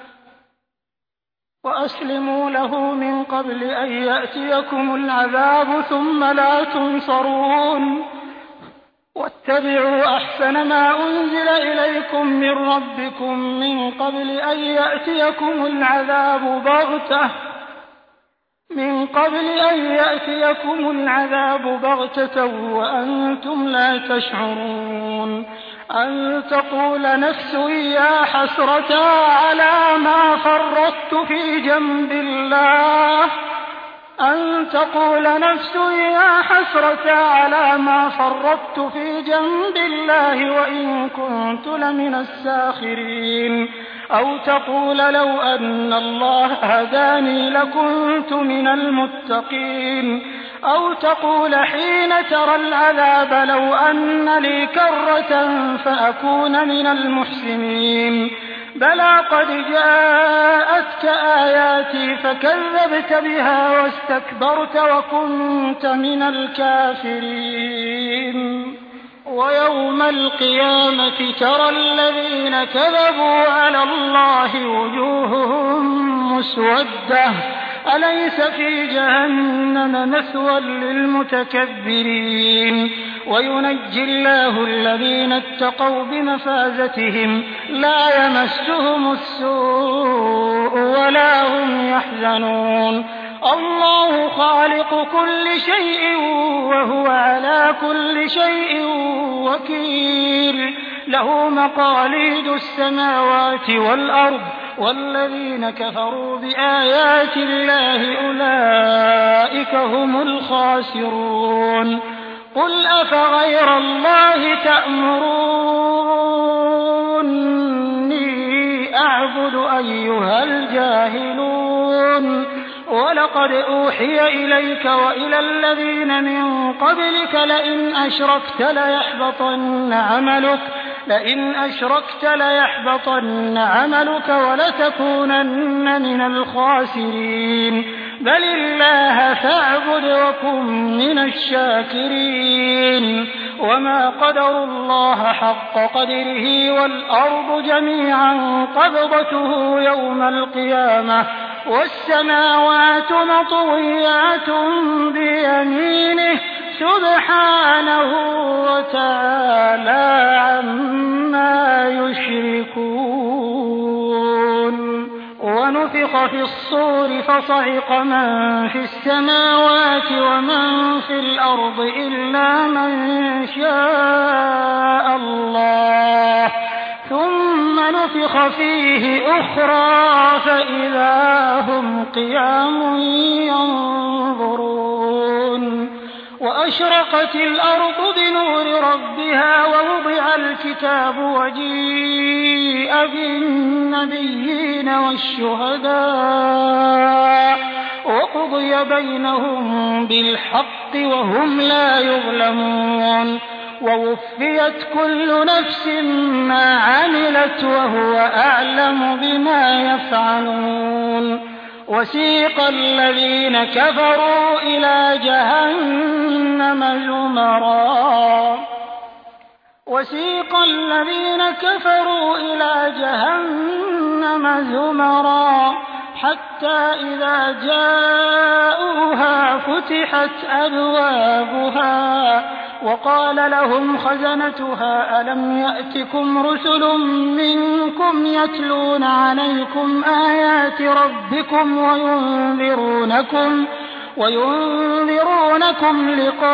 [SPEAKER 1] وأسلموا له من قبل أن يأتيكم العذاب ثم لا تنصرون واتبعوا أحسن ما أنزل إليكم من ربكم من قبل أن يأتيكم العذاب بغتة من قبل أن يأتيكم العذاب بغتة وأنتم لا تشعرون أن تقول نفس يا حسرة على ما فرطت في جنب الله أن تقول نفس يا حسرة على ما فرطت في جنب الله وإن كنت لمن الساخرين أو تقول لو أن الله هداني لكنت من المتقين أو تقول حين ترى العذاب لو أن لي كرة فأكون من المحسنين بلى قد جاءتك آياتي فكذبت بها واستكبرت وكنت من الكافرين ويوم القيامة ترى الذين كذبوا على الله وجوههم مسودة أليس في جهنم مثوى للمتكبرين وينجي الله الذين اتقوا بمفازتهم لا يمسهم السوء ولا هم يحزنون الله خالق كل شيء وهو على كل شيء وكيل له مقاليد السماوات والأرض والذين كفروا بآيات الله أولئك هم الخاسرون قل أفغير الله تأمروني أعبد أيها الجاهلون ولقد أوحي إليك وإلى الذين من قبلك لئن أشركت ليحبطن عملك لئن أشركت ليحبطن عملك ولتكونن من الخاسرين بل الله فاعبد وكن من الشاكرين وما قدروا الله حق قدره والأرض جميعا قبضته يوم القيامة والسماوات مطويات بيمينه سبحانه وتعالى عما يشركون ونفخ في الصور فصعق من في السماوات ومن في الأرض إلا من شاء الله ثم نفخ فيه أخرى فإذا هم قيام ينظرون وأشرقت الأرض بنور ربها ووضع الكتاب وجيء بالنبيين والشهداء وقضي بينهم بالحق وهم لا يظلمون ووفيت كل نفس ما عملت وهو أعلم بما يفعلون وسيق الذين كفروا إلى جهنم زمرا وسيق الذين كفروا إلى جهنم زمرا حتى إذا جاءوها فتحت أبوابها وقال لهم خزنتها ألم يأتكم رسل منكم يتلون عليكم آيات ربكم وينذرونكم وينذرونكم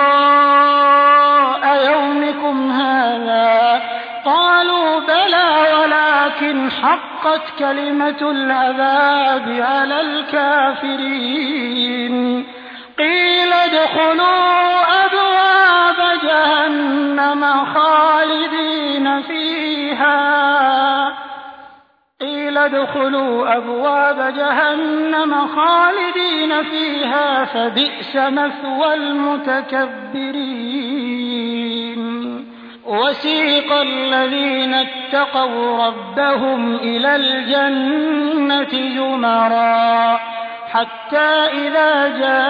[SPEAKER 1] لقاء يومكم هذا قالوا بلى ولكن حقت كلمة العذاب على الكافرين قيل ادخلوا أبواب جهنم خالدين فيها قيل ادخلوا أبواب جهنم خالدين فيها فبئس مثوى المتكبرين وسيق الذين اتقوا ربهم إلى الجنة زمرا حتى إذا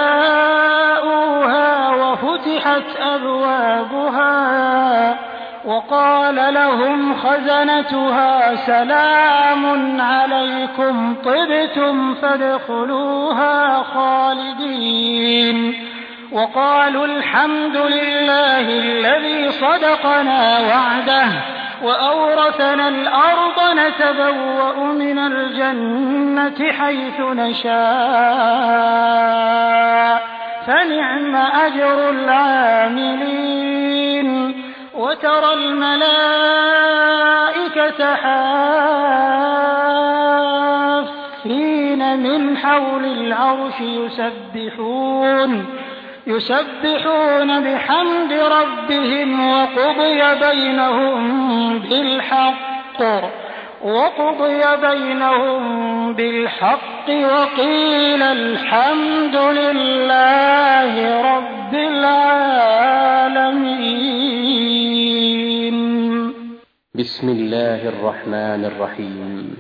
[SPEAKER 1] جاءوها وفتحت أبوابها وقال لهم خزنتها سلام عليكم طبتم فادخلوها خالدين وقالوا الحمد لله الذي صدقنا وعده وأورثنا الأرض نتبوأ من الجنة حيث نشاء فنعم أجر العاملين وترى الملائكة حافين من حول العرش يسبحون يسبحون بحمد ربهم وقضي بينهم بالحق وقضي بينهم بالحق وقيل الحمد لله رب العالمين.
[SPEAKER 4] بسم الله الرحمن الرحيم.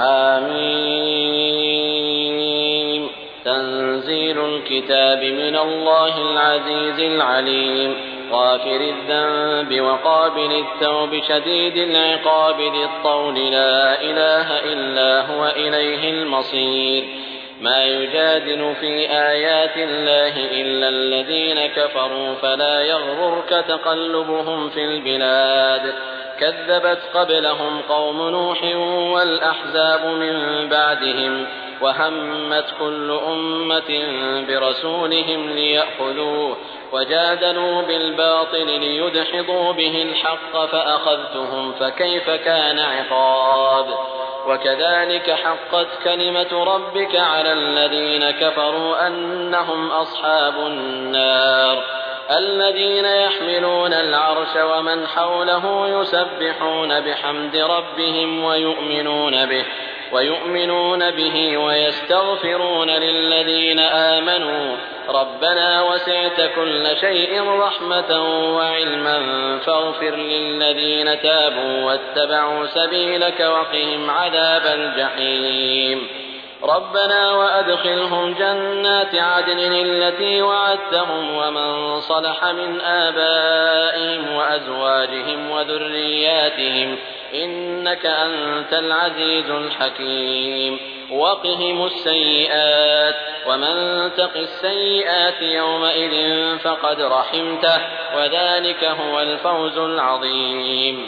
[SPEAKER 2] حميم. تنزيل الكتاب من الله العزيز العليم، غافر الذنب وقابل التوب شديد العقاب ذي الطول، لا إله إلا هو إليه المصير. ما يجادل في آيات الله إلا الذين كفروا، فلا يغررك تقلبهم في البلاد. كذبت قبلهم قوم نوح والأحزاب من بعدهم، وهمت كل أمة برسولهم ليأخذوه، وجادلوا بالباطل ليدحضوا به الحق، فأخذتهم فكيف كان عقاب. وكذلك حقت كلمة ربك على الذين كفروا أنهم أصحاب النار، الذين يحملون العرش ومن حوله يسبحون بحمد ربهم ويؤمنون به ويؤمنون به ويستغفرون للذين آمنوا ربنا وسعت كل شيء رحمة وعلما فاغفر للذين تابوا واتبعوا سبيلك وقهم عذاب الجحيم. ربنا وأدخلهم جنات عدن التي وعدتهم ومن صلح من آبائهم وأزواجهم وذرياتهم إنك أنت العزيز الحكيم. وقهم السيئات، ومن تق السيئات يومئذ فقد رحمته، وذلك هو الفوز العظيم.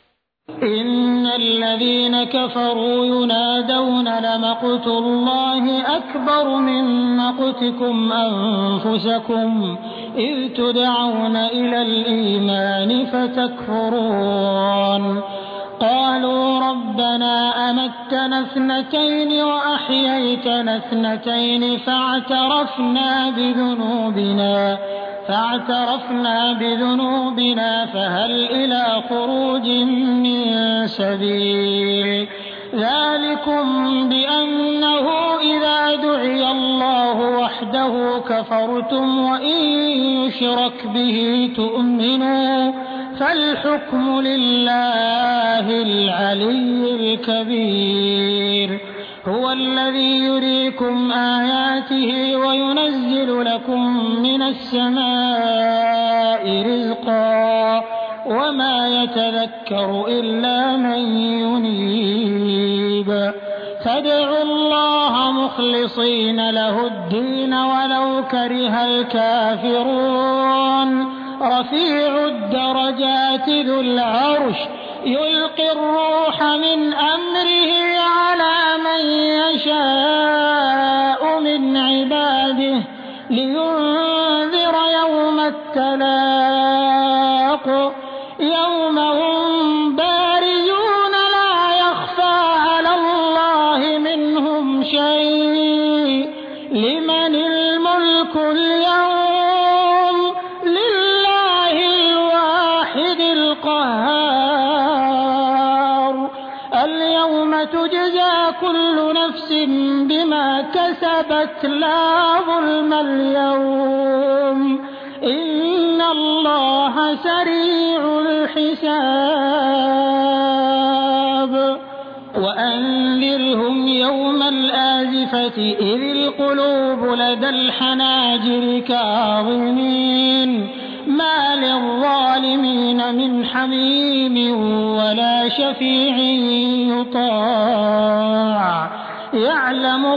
[SPEAKER 3] إن الذين كفروا ينادون لمقت الله أكبر من مقتكم أنفسكم إذ تدعون إلى الإيمان فتكفرون. قالوا ربنا أمتنا اثنتين وأحييتنا اثنتين فاعترفنا بذنوبنا فاعترفنا بذنوبنا فهل إلى خروج من سبيل. ذلكم بأنه إذا دعي الله وحده كفرتم وإن يشرك به تؤمنوا فالحكم لله العلي الكبير. هو الذي يريكم آياته وينزل لكم من السماء رزقا وما يتذكر إلا من ينيب. فادعوا الله مخلصين له الدين ولو كره الكافرون. رفيع الدرجات ذو العرش يلقي الروح من أمره على من يشاء من عباده لينذر يوم التلاق يوم هم بارزون لا يخفى على الله منهم شيء. لمن الملك اليوم؟ لله الواحد القهار. اليوم تجزى كل نفس بما كسبت لا ظلم اليوم إن الله سريع الحساب. وأنذرهم يوم الآزفة إذ القلوب لدى الحناجر كاظمين ما للظالمين من حميم ولا شفيع يطاع. يعلم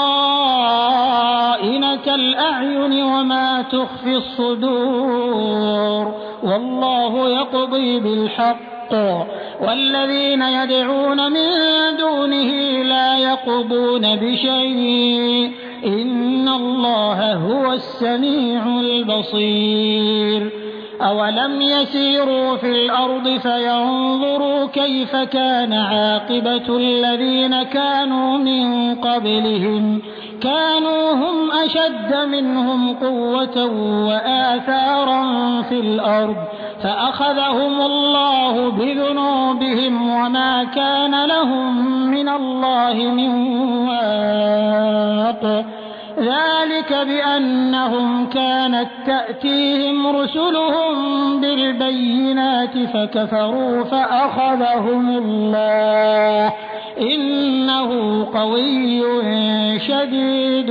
[SPEAKER 3] خائنة الأعين وما تخفي الصدور والله يقضي بالحق والذين يدعون من دونه لا يقضون بشيء إن الله هو السميع البصير. أولم يسيروا في الأرض فينظروا كيف كان عاقبة الذين كانوا من قبلهم كانوا هم أشد منهم قوة وآثارا في الأرض فأخذهم الله بذنوبهم وما كان لهم من الله من واق. ذلك بأنهم كانت تأتيهم رسلهم بالبينات فكفروا فأخذهم الله إنه قوي شديد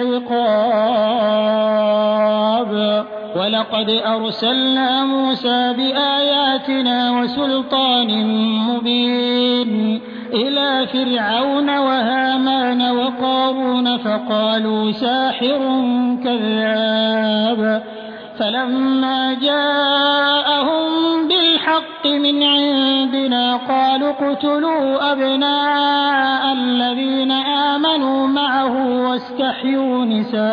[SPEAKER 3] العقاب. ولقد أرسلنا موسى بآياتنا وسلطان مبين إلى فرعون وهامان وقارون فقالوا ساحر كذاب. فلما جاءهم بالحق من عندنا قالوا اقتلوا أبناء الذين آمنوا معه واستحيوا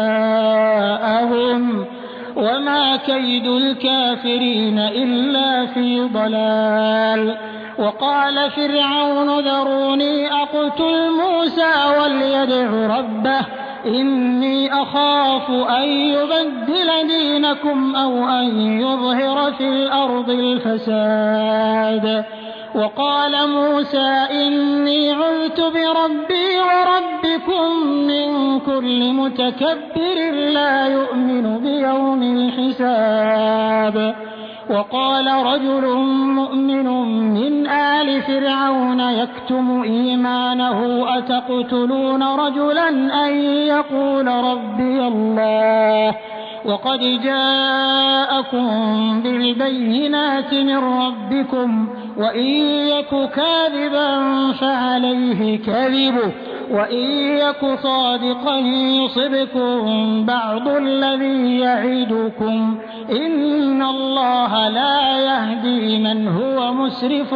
[SPEAKER 3] نساءهم وما كيد الكافرين إلا في ضلال. وقال فرعون ذروني أقتل موسى وليدع ربه إني أخاف أن يبدل دينكم أو أن يظهر في الأرض الفساد. وقال موسى إني عذت بربي وربكم من كل متكبر لا يؤمن بيوم الحساب. وقال رجل مؤمن من آل فرعون يكتم إيمانه أتقتلون رجلا أن يقول ربي الله وقد جاءكم بالبينات من ربكم وإن يك كاذبا فعليه كذبه وإن يك صادقا يصبكم بعض الذي يعدكم إن الله لا يهدي من هو مسرف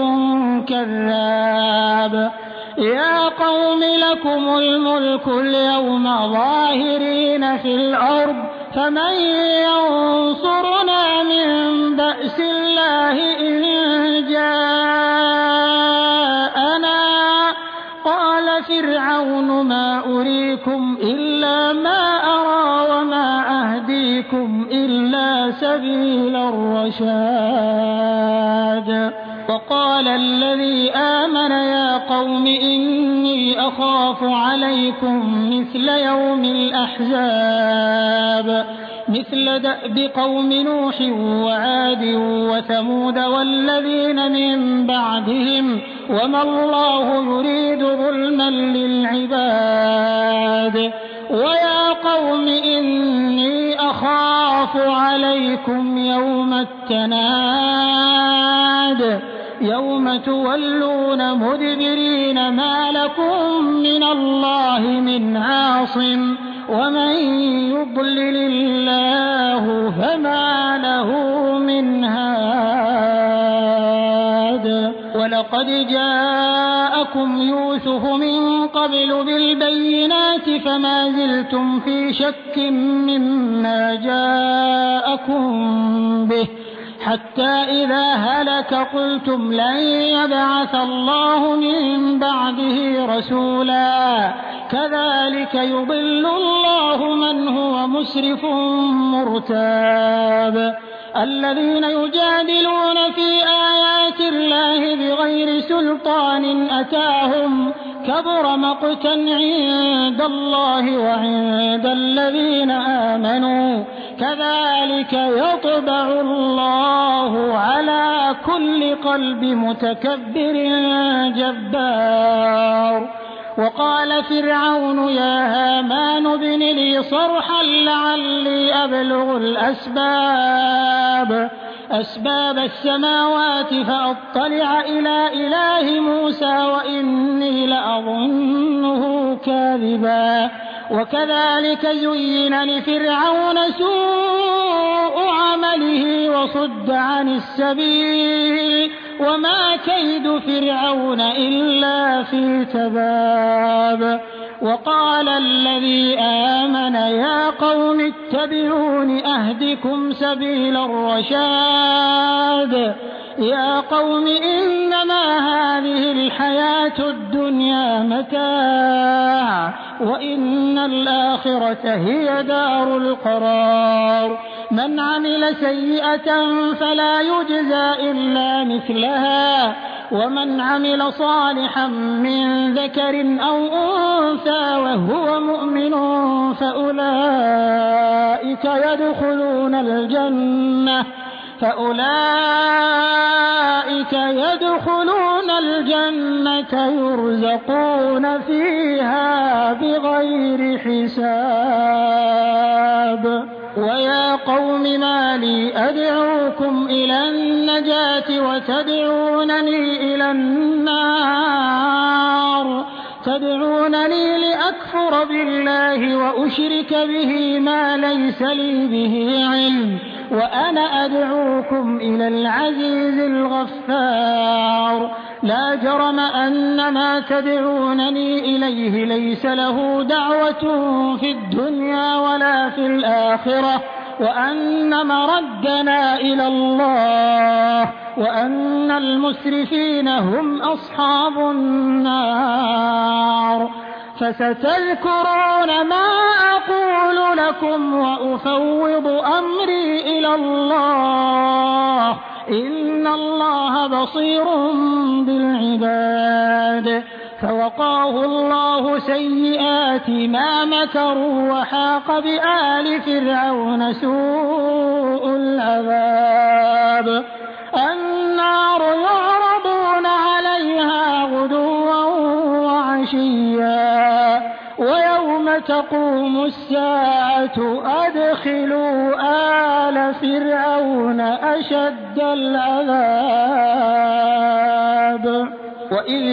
[SPEAKER 3] كذاب. يا قوم لكم الملك اليوم ظاهرين في الأرض فمن ينصرنا من بأس الله إن جاءنا. قال فرعون ما أريكم إلا ما أرى وما أهديكم إلا سبيل الرشاد. وقال الذي آمن يا قوم إني أخاف عليكم مثل يوم الأحزاب مثل دأب قوم نوح وعاد وثمود والذين من بعدهم وما الله يريد ظلما للعباد. ويا قوم إني أخاف عليكم يوم التناد يوم تولون مدبرين ما لكم من الله من عاصم ومن يضلل الله فما له من هاد. ولقد جاءكم يوسف من قبل بالبينات فما زلتم في شك مما جاءكم به حتى إذا هلك قلتم لن يبعث الله من بعده رسولا كذلك يضل الله من هو مسرف مرتاب. الذين يجادلون في آيات الله بغير سلطان أتاهم كبر مقتا عند الله وعند الذين آمنوا كذلك يطبع الله على كل قلب متكبر جبار. وقال فرعون يا هامان ابن لي صرحا لعلي أبلغ الأسباب أسباب السماوات فأطلع إلى إله موسى وإني لأظنه كاذبا. وكذلك زين لفرعون سوء عمله وصد عن السبيل وما كيد فرعون إلا في تباب. وقال الذي آمن يا قوم اتبعون أهدكم سبيل الرشاد. يا قوم إنما هذه الحياة الدنيا متاع وإن الآخرة هي دار القرار. من عمل سيئة فلا يجزى إلا مثلها ومن عمل صالحا من ذكر أو أنثى وهو مؤمن فأولئك يدخلون الجنة فأولئك يدخلون الجنة يرزقون فيها بغير حساب. ويا قوم ما لي أدعوكم إلى النجاة وتدعونني إلى النار تدعونني لأكفر بالله وأشرك به ما ليس لي به علم وأنا أدعوكم إلى العزيز الغفار. لا جرم أن ما تدعونني إليه ليس له دعوة في الدنيا ولا في الآخرة وأن مردنا إلى الله وأن المسرفين هم أصحاب النار. فستذكرون ما أقول لكم وأفوض أمري إلى الله إن الله بصير بالعباد. فوقاه الله سيئات ما مكروا وحاق بآل فرعون سوء العذاب. النار يعرضون عليها غدوا وعشيا ويوم تقوم الساعة أدخلوا آل فرعون أشد العذاب. وإذ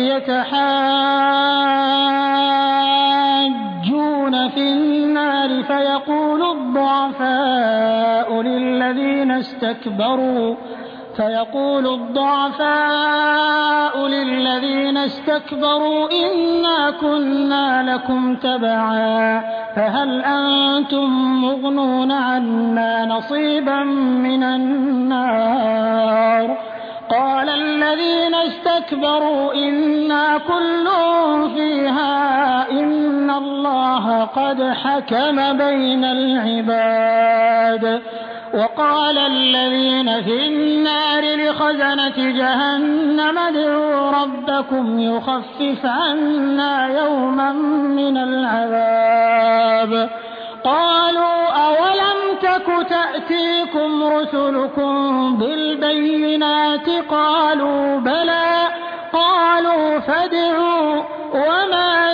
[SPEAKER 3] يتحاجون في النار فيقول الضعفاء للذين استكبروا فيقول الضعفاء للذين استكبروا إنا كنا لكم تبعا فهل أنتم مغنون عنا نصيبا من النار. قال الذين استكبروا إنا كل فيها إن الله قد حكم بين العباد. وقال الذين في النار لخزنة جهنم ادعوا ربكم يخفف عنا يوما من العذاب. قالوا أولم تك تأتيكم رسلكم بالبينات قالوا بلى قالوا فادعوا وما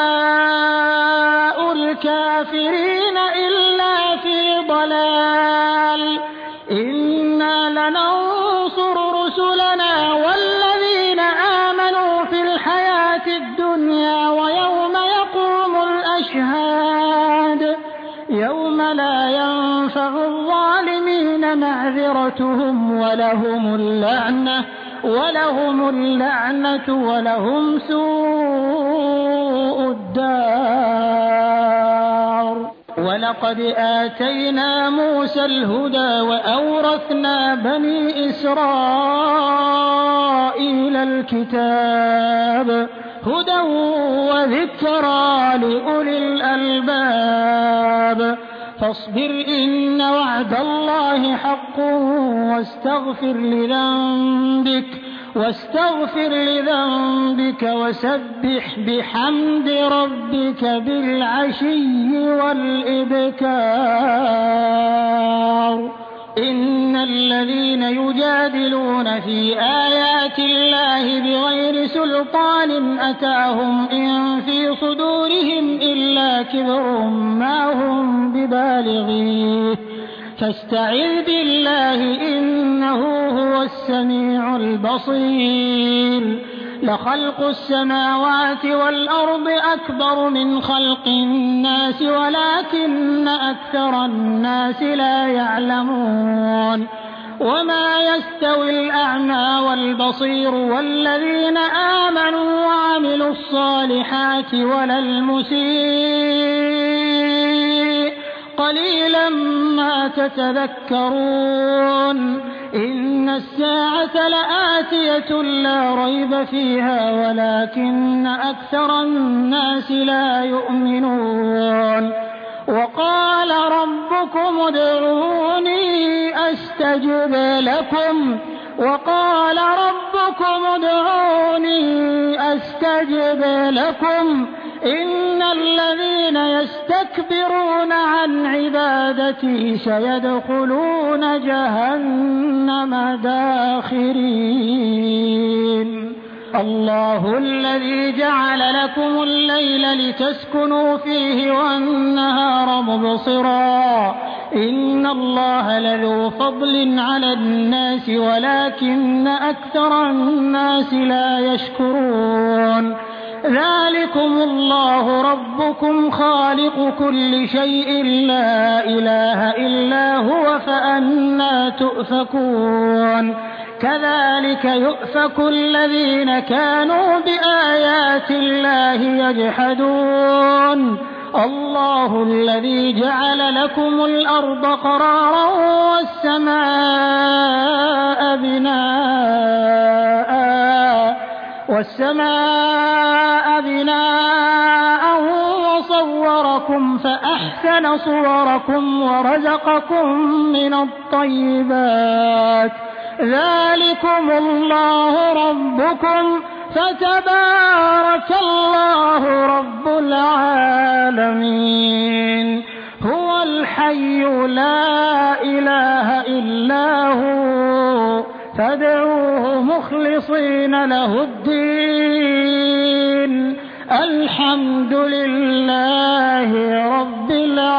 [SPEAKER 3] دعاء الكافرين إلا في ضلال. إنا لننصر رسلنا والذين آمنوا في الحياة الدنيا ويوم يقوم الأشهاد يوم لا ينفع الظالمين معذرتهم ولهم اللعنة ولهم اللعنة ولهم سوء الدار. ولقد آتينا موسى الهدى وأورثنا بني إسرائيل الكتاب هدى وذكرى لأولي الألباب. فاصبر إن وعد الله حق واستغفر لذنبك واستغفر لذنبك وسبح بحمد ربك بالعشي والإبكار. إن الذين يجادلون في آيات الله بغير سلطان أتاهم إن في صدورهم إلا كبر ما هم ببالغيه فاستعذ بالله إنه هو السميع البصير. لخلق السماوات والأرض أكبر من خلق الناس ولكن أكثر الناس لا يعلمون. وما يستوي الأعمى والبصير والذين آمنوا وعملوا الصالحات ولا المسيء قليلا ما تتذكرون. إن الساعة لآتية لا ريب فيها ولكن أكثر الناس لا يؤمنون. وقال ربكم ادعوني أستجب لكم وقال ربكم ادعوني أستجب لكم إن الذين يستكبرون عن عبادتي سيدخلون جهنم داخرين الله الذي جعل لكم الليل لتسكنوا فيه والنهار مبصرا إن الله لذو فضل على الناس ولكن أكثر الناس لا يشكرون ذلكم الله ربكم خالق كل شيء لا إله إلا هو فأنى تؤفكون كذلك يؤفك الذين كانوا بآيات الله يجحدون الله الذي جعل لكم الأرض قرارا والسماء بناء والسماء بناء وصوركم فأحسن صوركم ورزقكم من الطيبات ذلكم الله ربكم فتبارك الله رب العالمين هو الحي لا إله إلا هو فادعوه مخلصين له الدين الحمد لله رب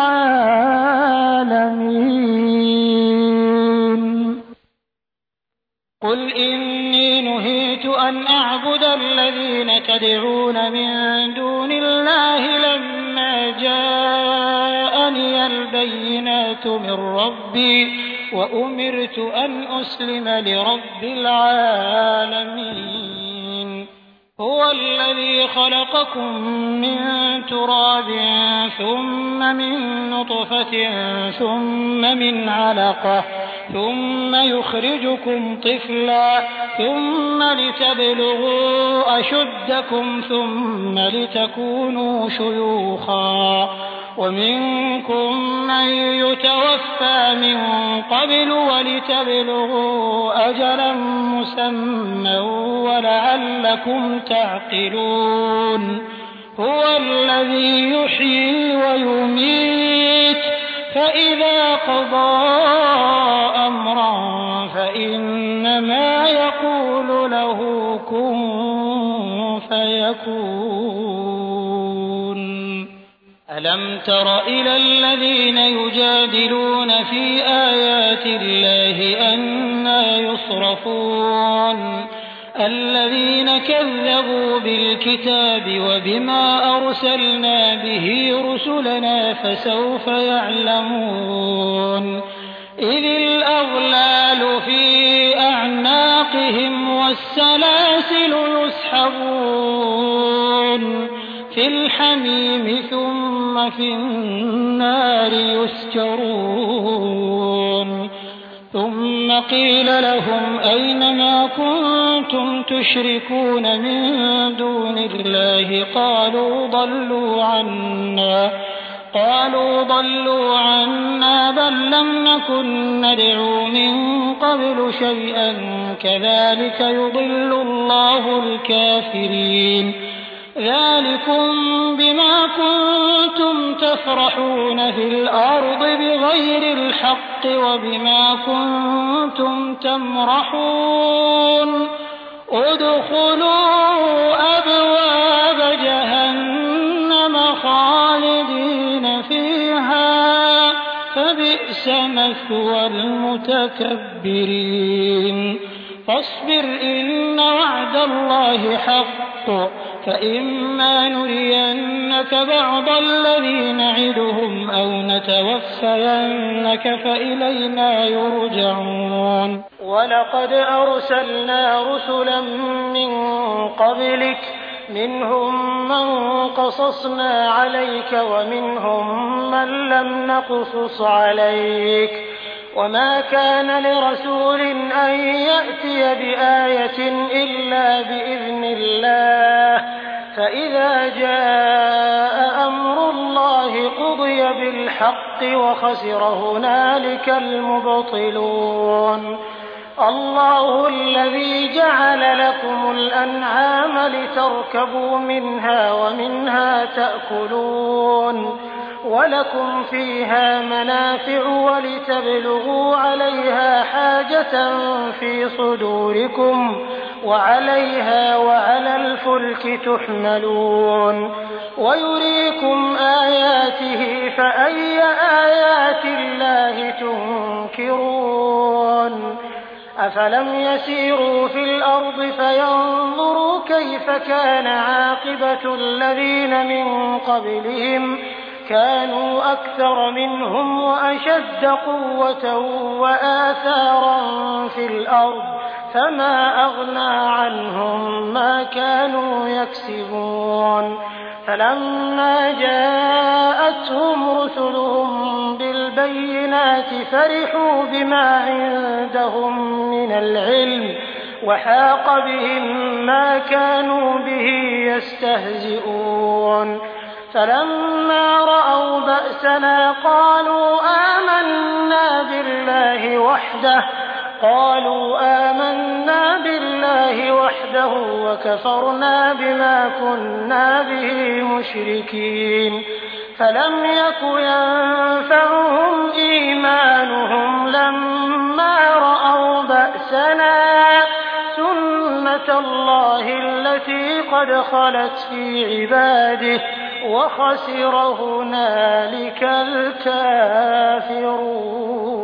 [SPEAKER 3] العالمين قل إني نهيت أن أعبد الذين تدعون من دون الله لما جاءني البينات من ربي وأمرت أن أسلم لرب العالمين هو الذي خلقكم من تراب ثم من نطفة ثم من علقة ثم يخرجكم طفلا ثم لتبلغوا أشدكم ثم لتكونوا شيوخا ومنكم من يتوفى من قبل ولتبلغوا أجلا مسمى ولعلكم تعقلون هو الذي يحيي ويميت فإذا قضى أمرا فإنما يقول له كن فيكون ألم تر إلى الذين يجادلون في آيات الله أنى يصرفون الذين كذبوا بالكتاب وبما أرسلنا به رسلنا فسوف يعلمون إذ الأغلال في أعناقهم والسلاسل يسحبون في الحميم ثم في النار يسجرون ثم قيل لهم أين ما كنتم تشركون من دون الله قالوا ضلوا عنا قالوا ضلوا عنا بل لم نكن ندعو من قبل شيئا كذلك يضل الله الكافرين ذلكم بما كنتم تفرحون في الأرض بغير الحق وبما كنتم تمرحون ادخلوا أبواب جهنم خالدين فيها فبئس مثوى المتكبرين فاصبر إن وعد الله حق فإما نرينك بعض الذي نعدهم أو نتوفينك فإلينا يرجعون ولقد أرسلنا رسلا من قبلك منهم من قصصنا عليك ومنهم من لم نقصص عليك وما كان لرسول أن يأتي بآية إلا بإذن الله فإذا جاء أمر الله قضي بالحق وخسر هنالك المبطلون
[SPEAKER 1] الله الذي جعل لكم الأنعام لتركبوا منها ومنها تأكلون ولكم فيها منافع ولتبلغوا عليها حاجة في صدوركم وعليها وعلى الفلك تحملون ويريكم آياته فأي آيات الله تنكرون أفلم يسيروا في الأرض فينظروا كيف كان عاقبة الذين من قبلهم كانوا أكثر منهم وأشد قوة وآثارا في الأرض فما أغنى عنهم ما كانوا يكسبون فلما جاءتهم رسلهم بالبينات فرحوا بما عندهم من العلم وحاق بهم ما كانوا به يستهزئون فلما رأوا بأسنا قالوا آمنا بالله وحده قالوا آمنا بالله وحده وكفرنا بما كنا به مشركين فلم يك ينفعهم إيمانهم لما رأوا بأسنا سنة الله التي قد خلت في عباده وخسر هنالك الكافرون.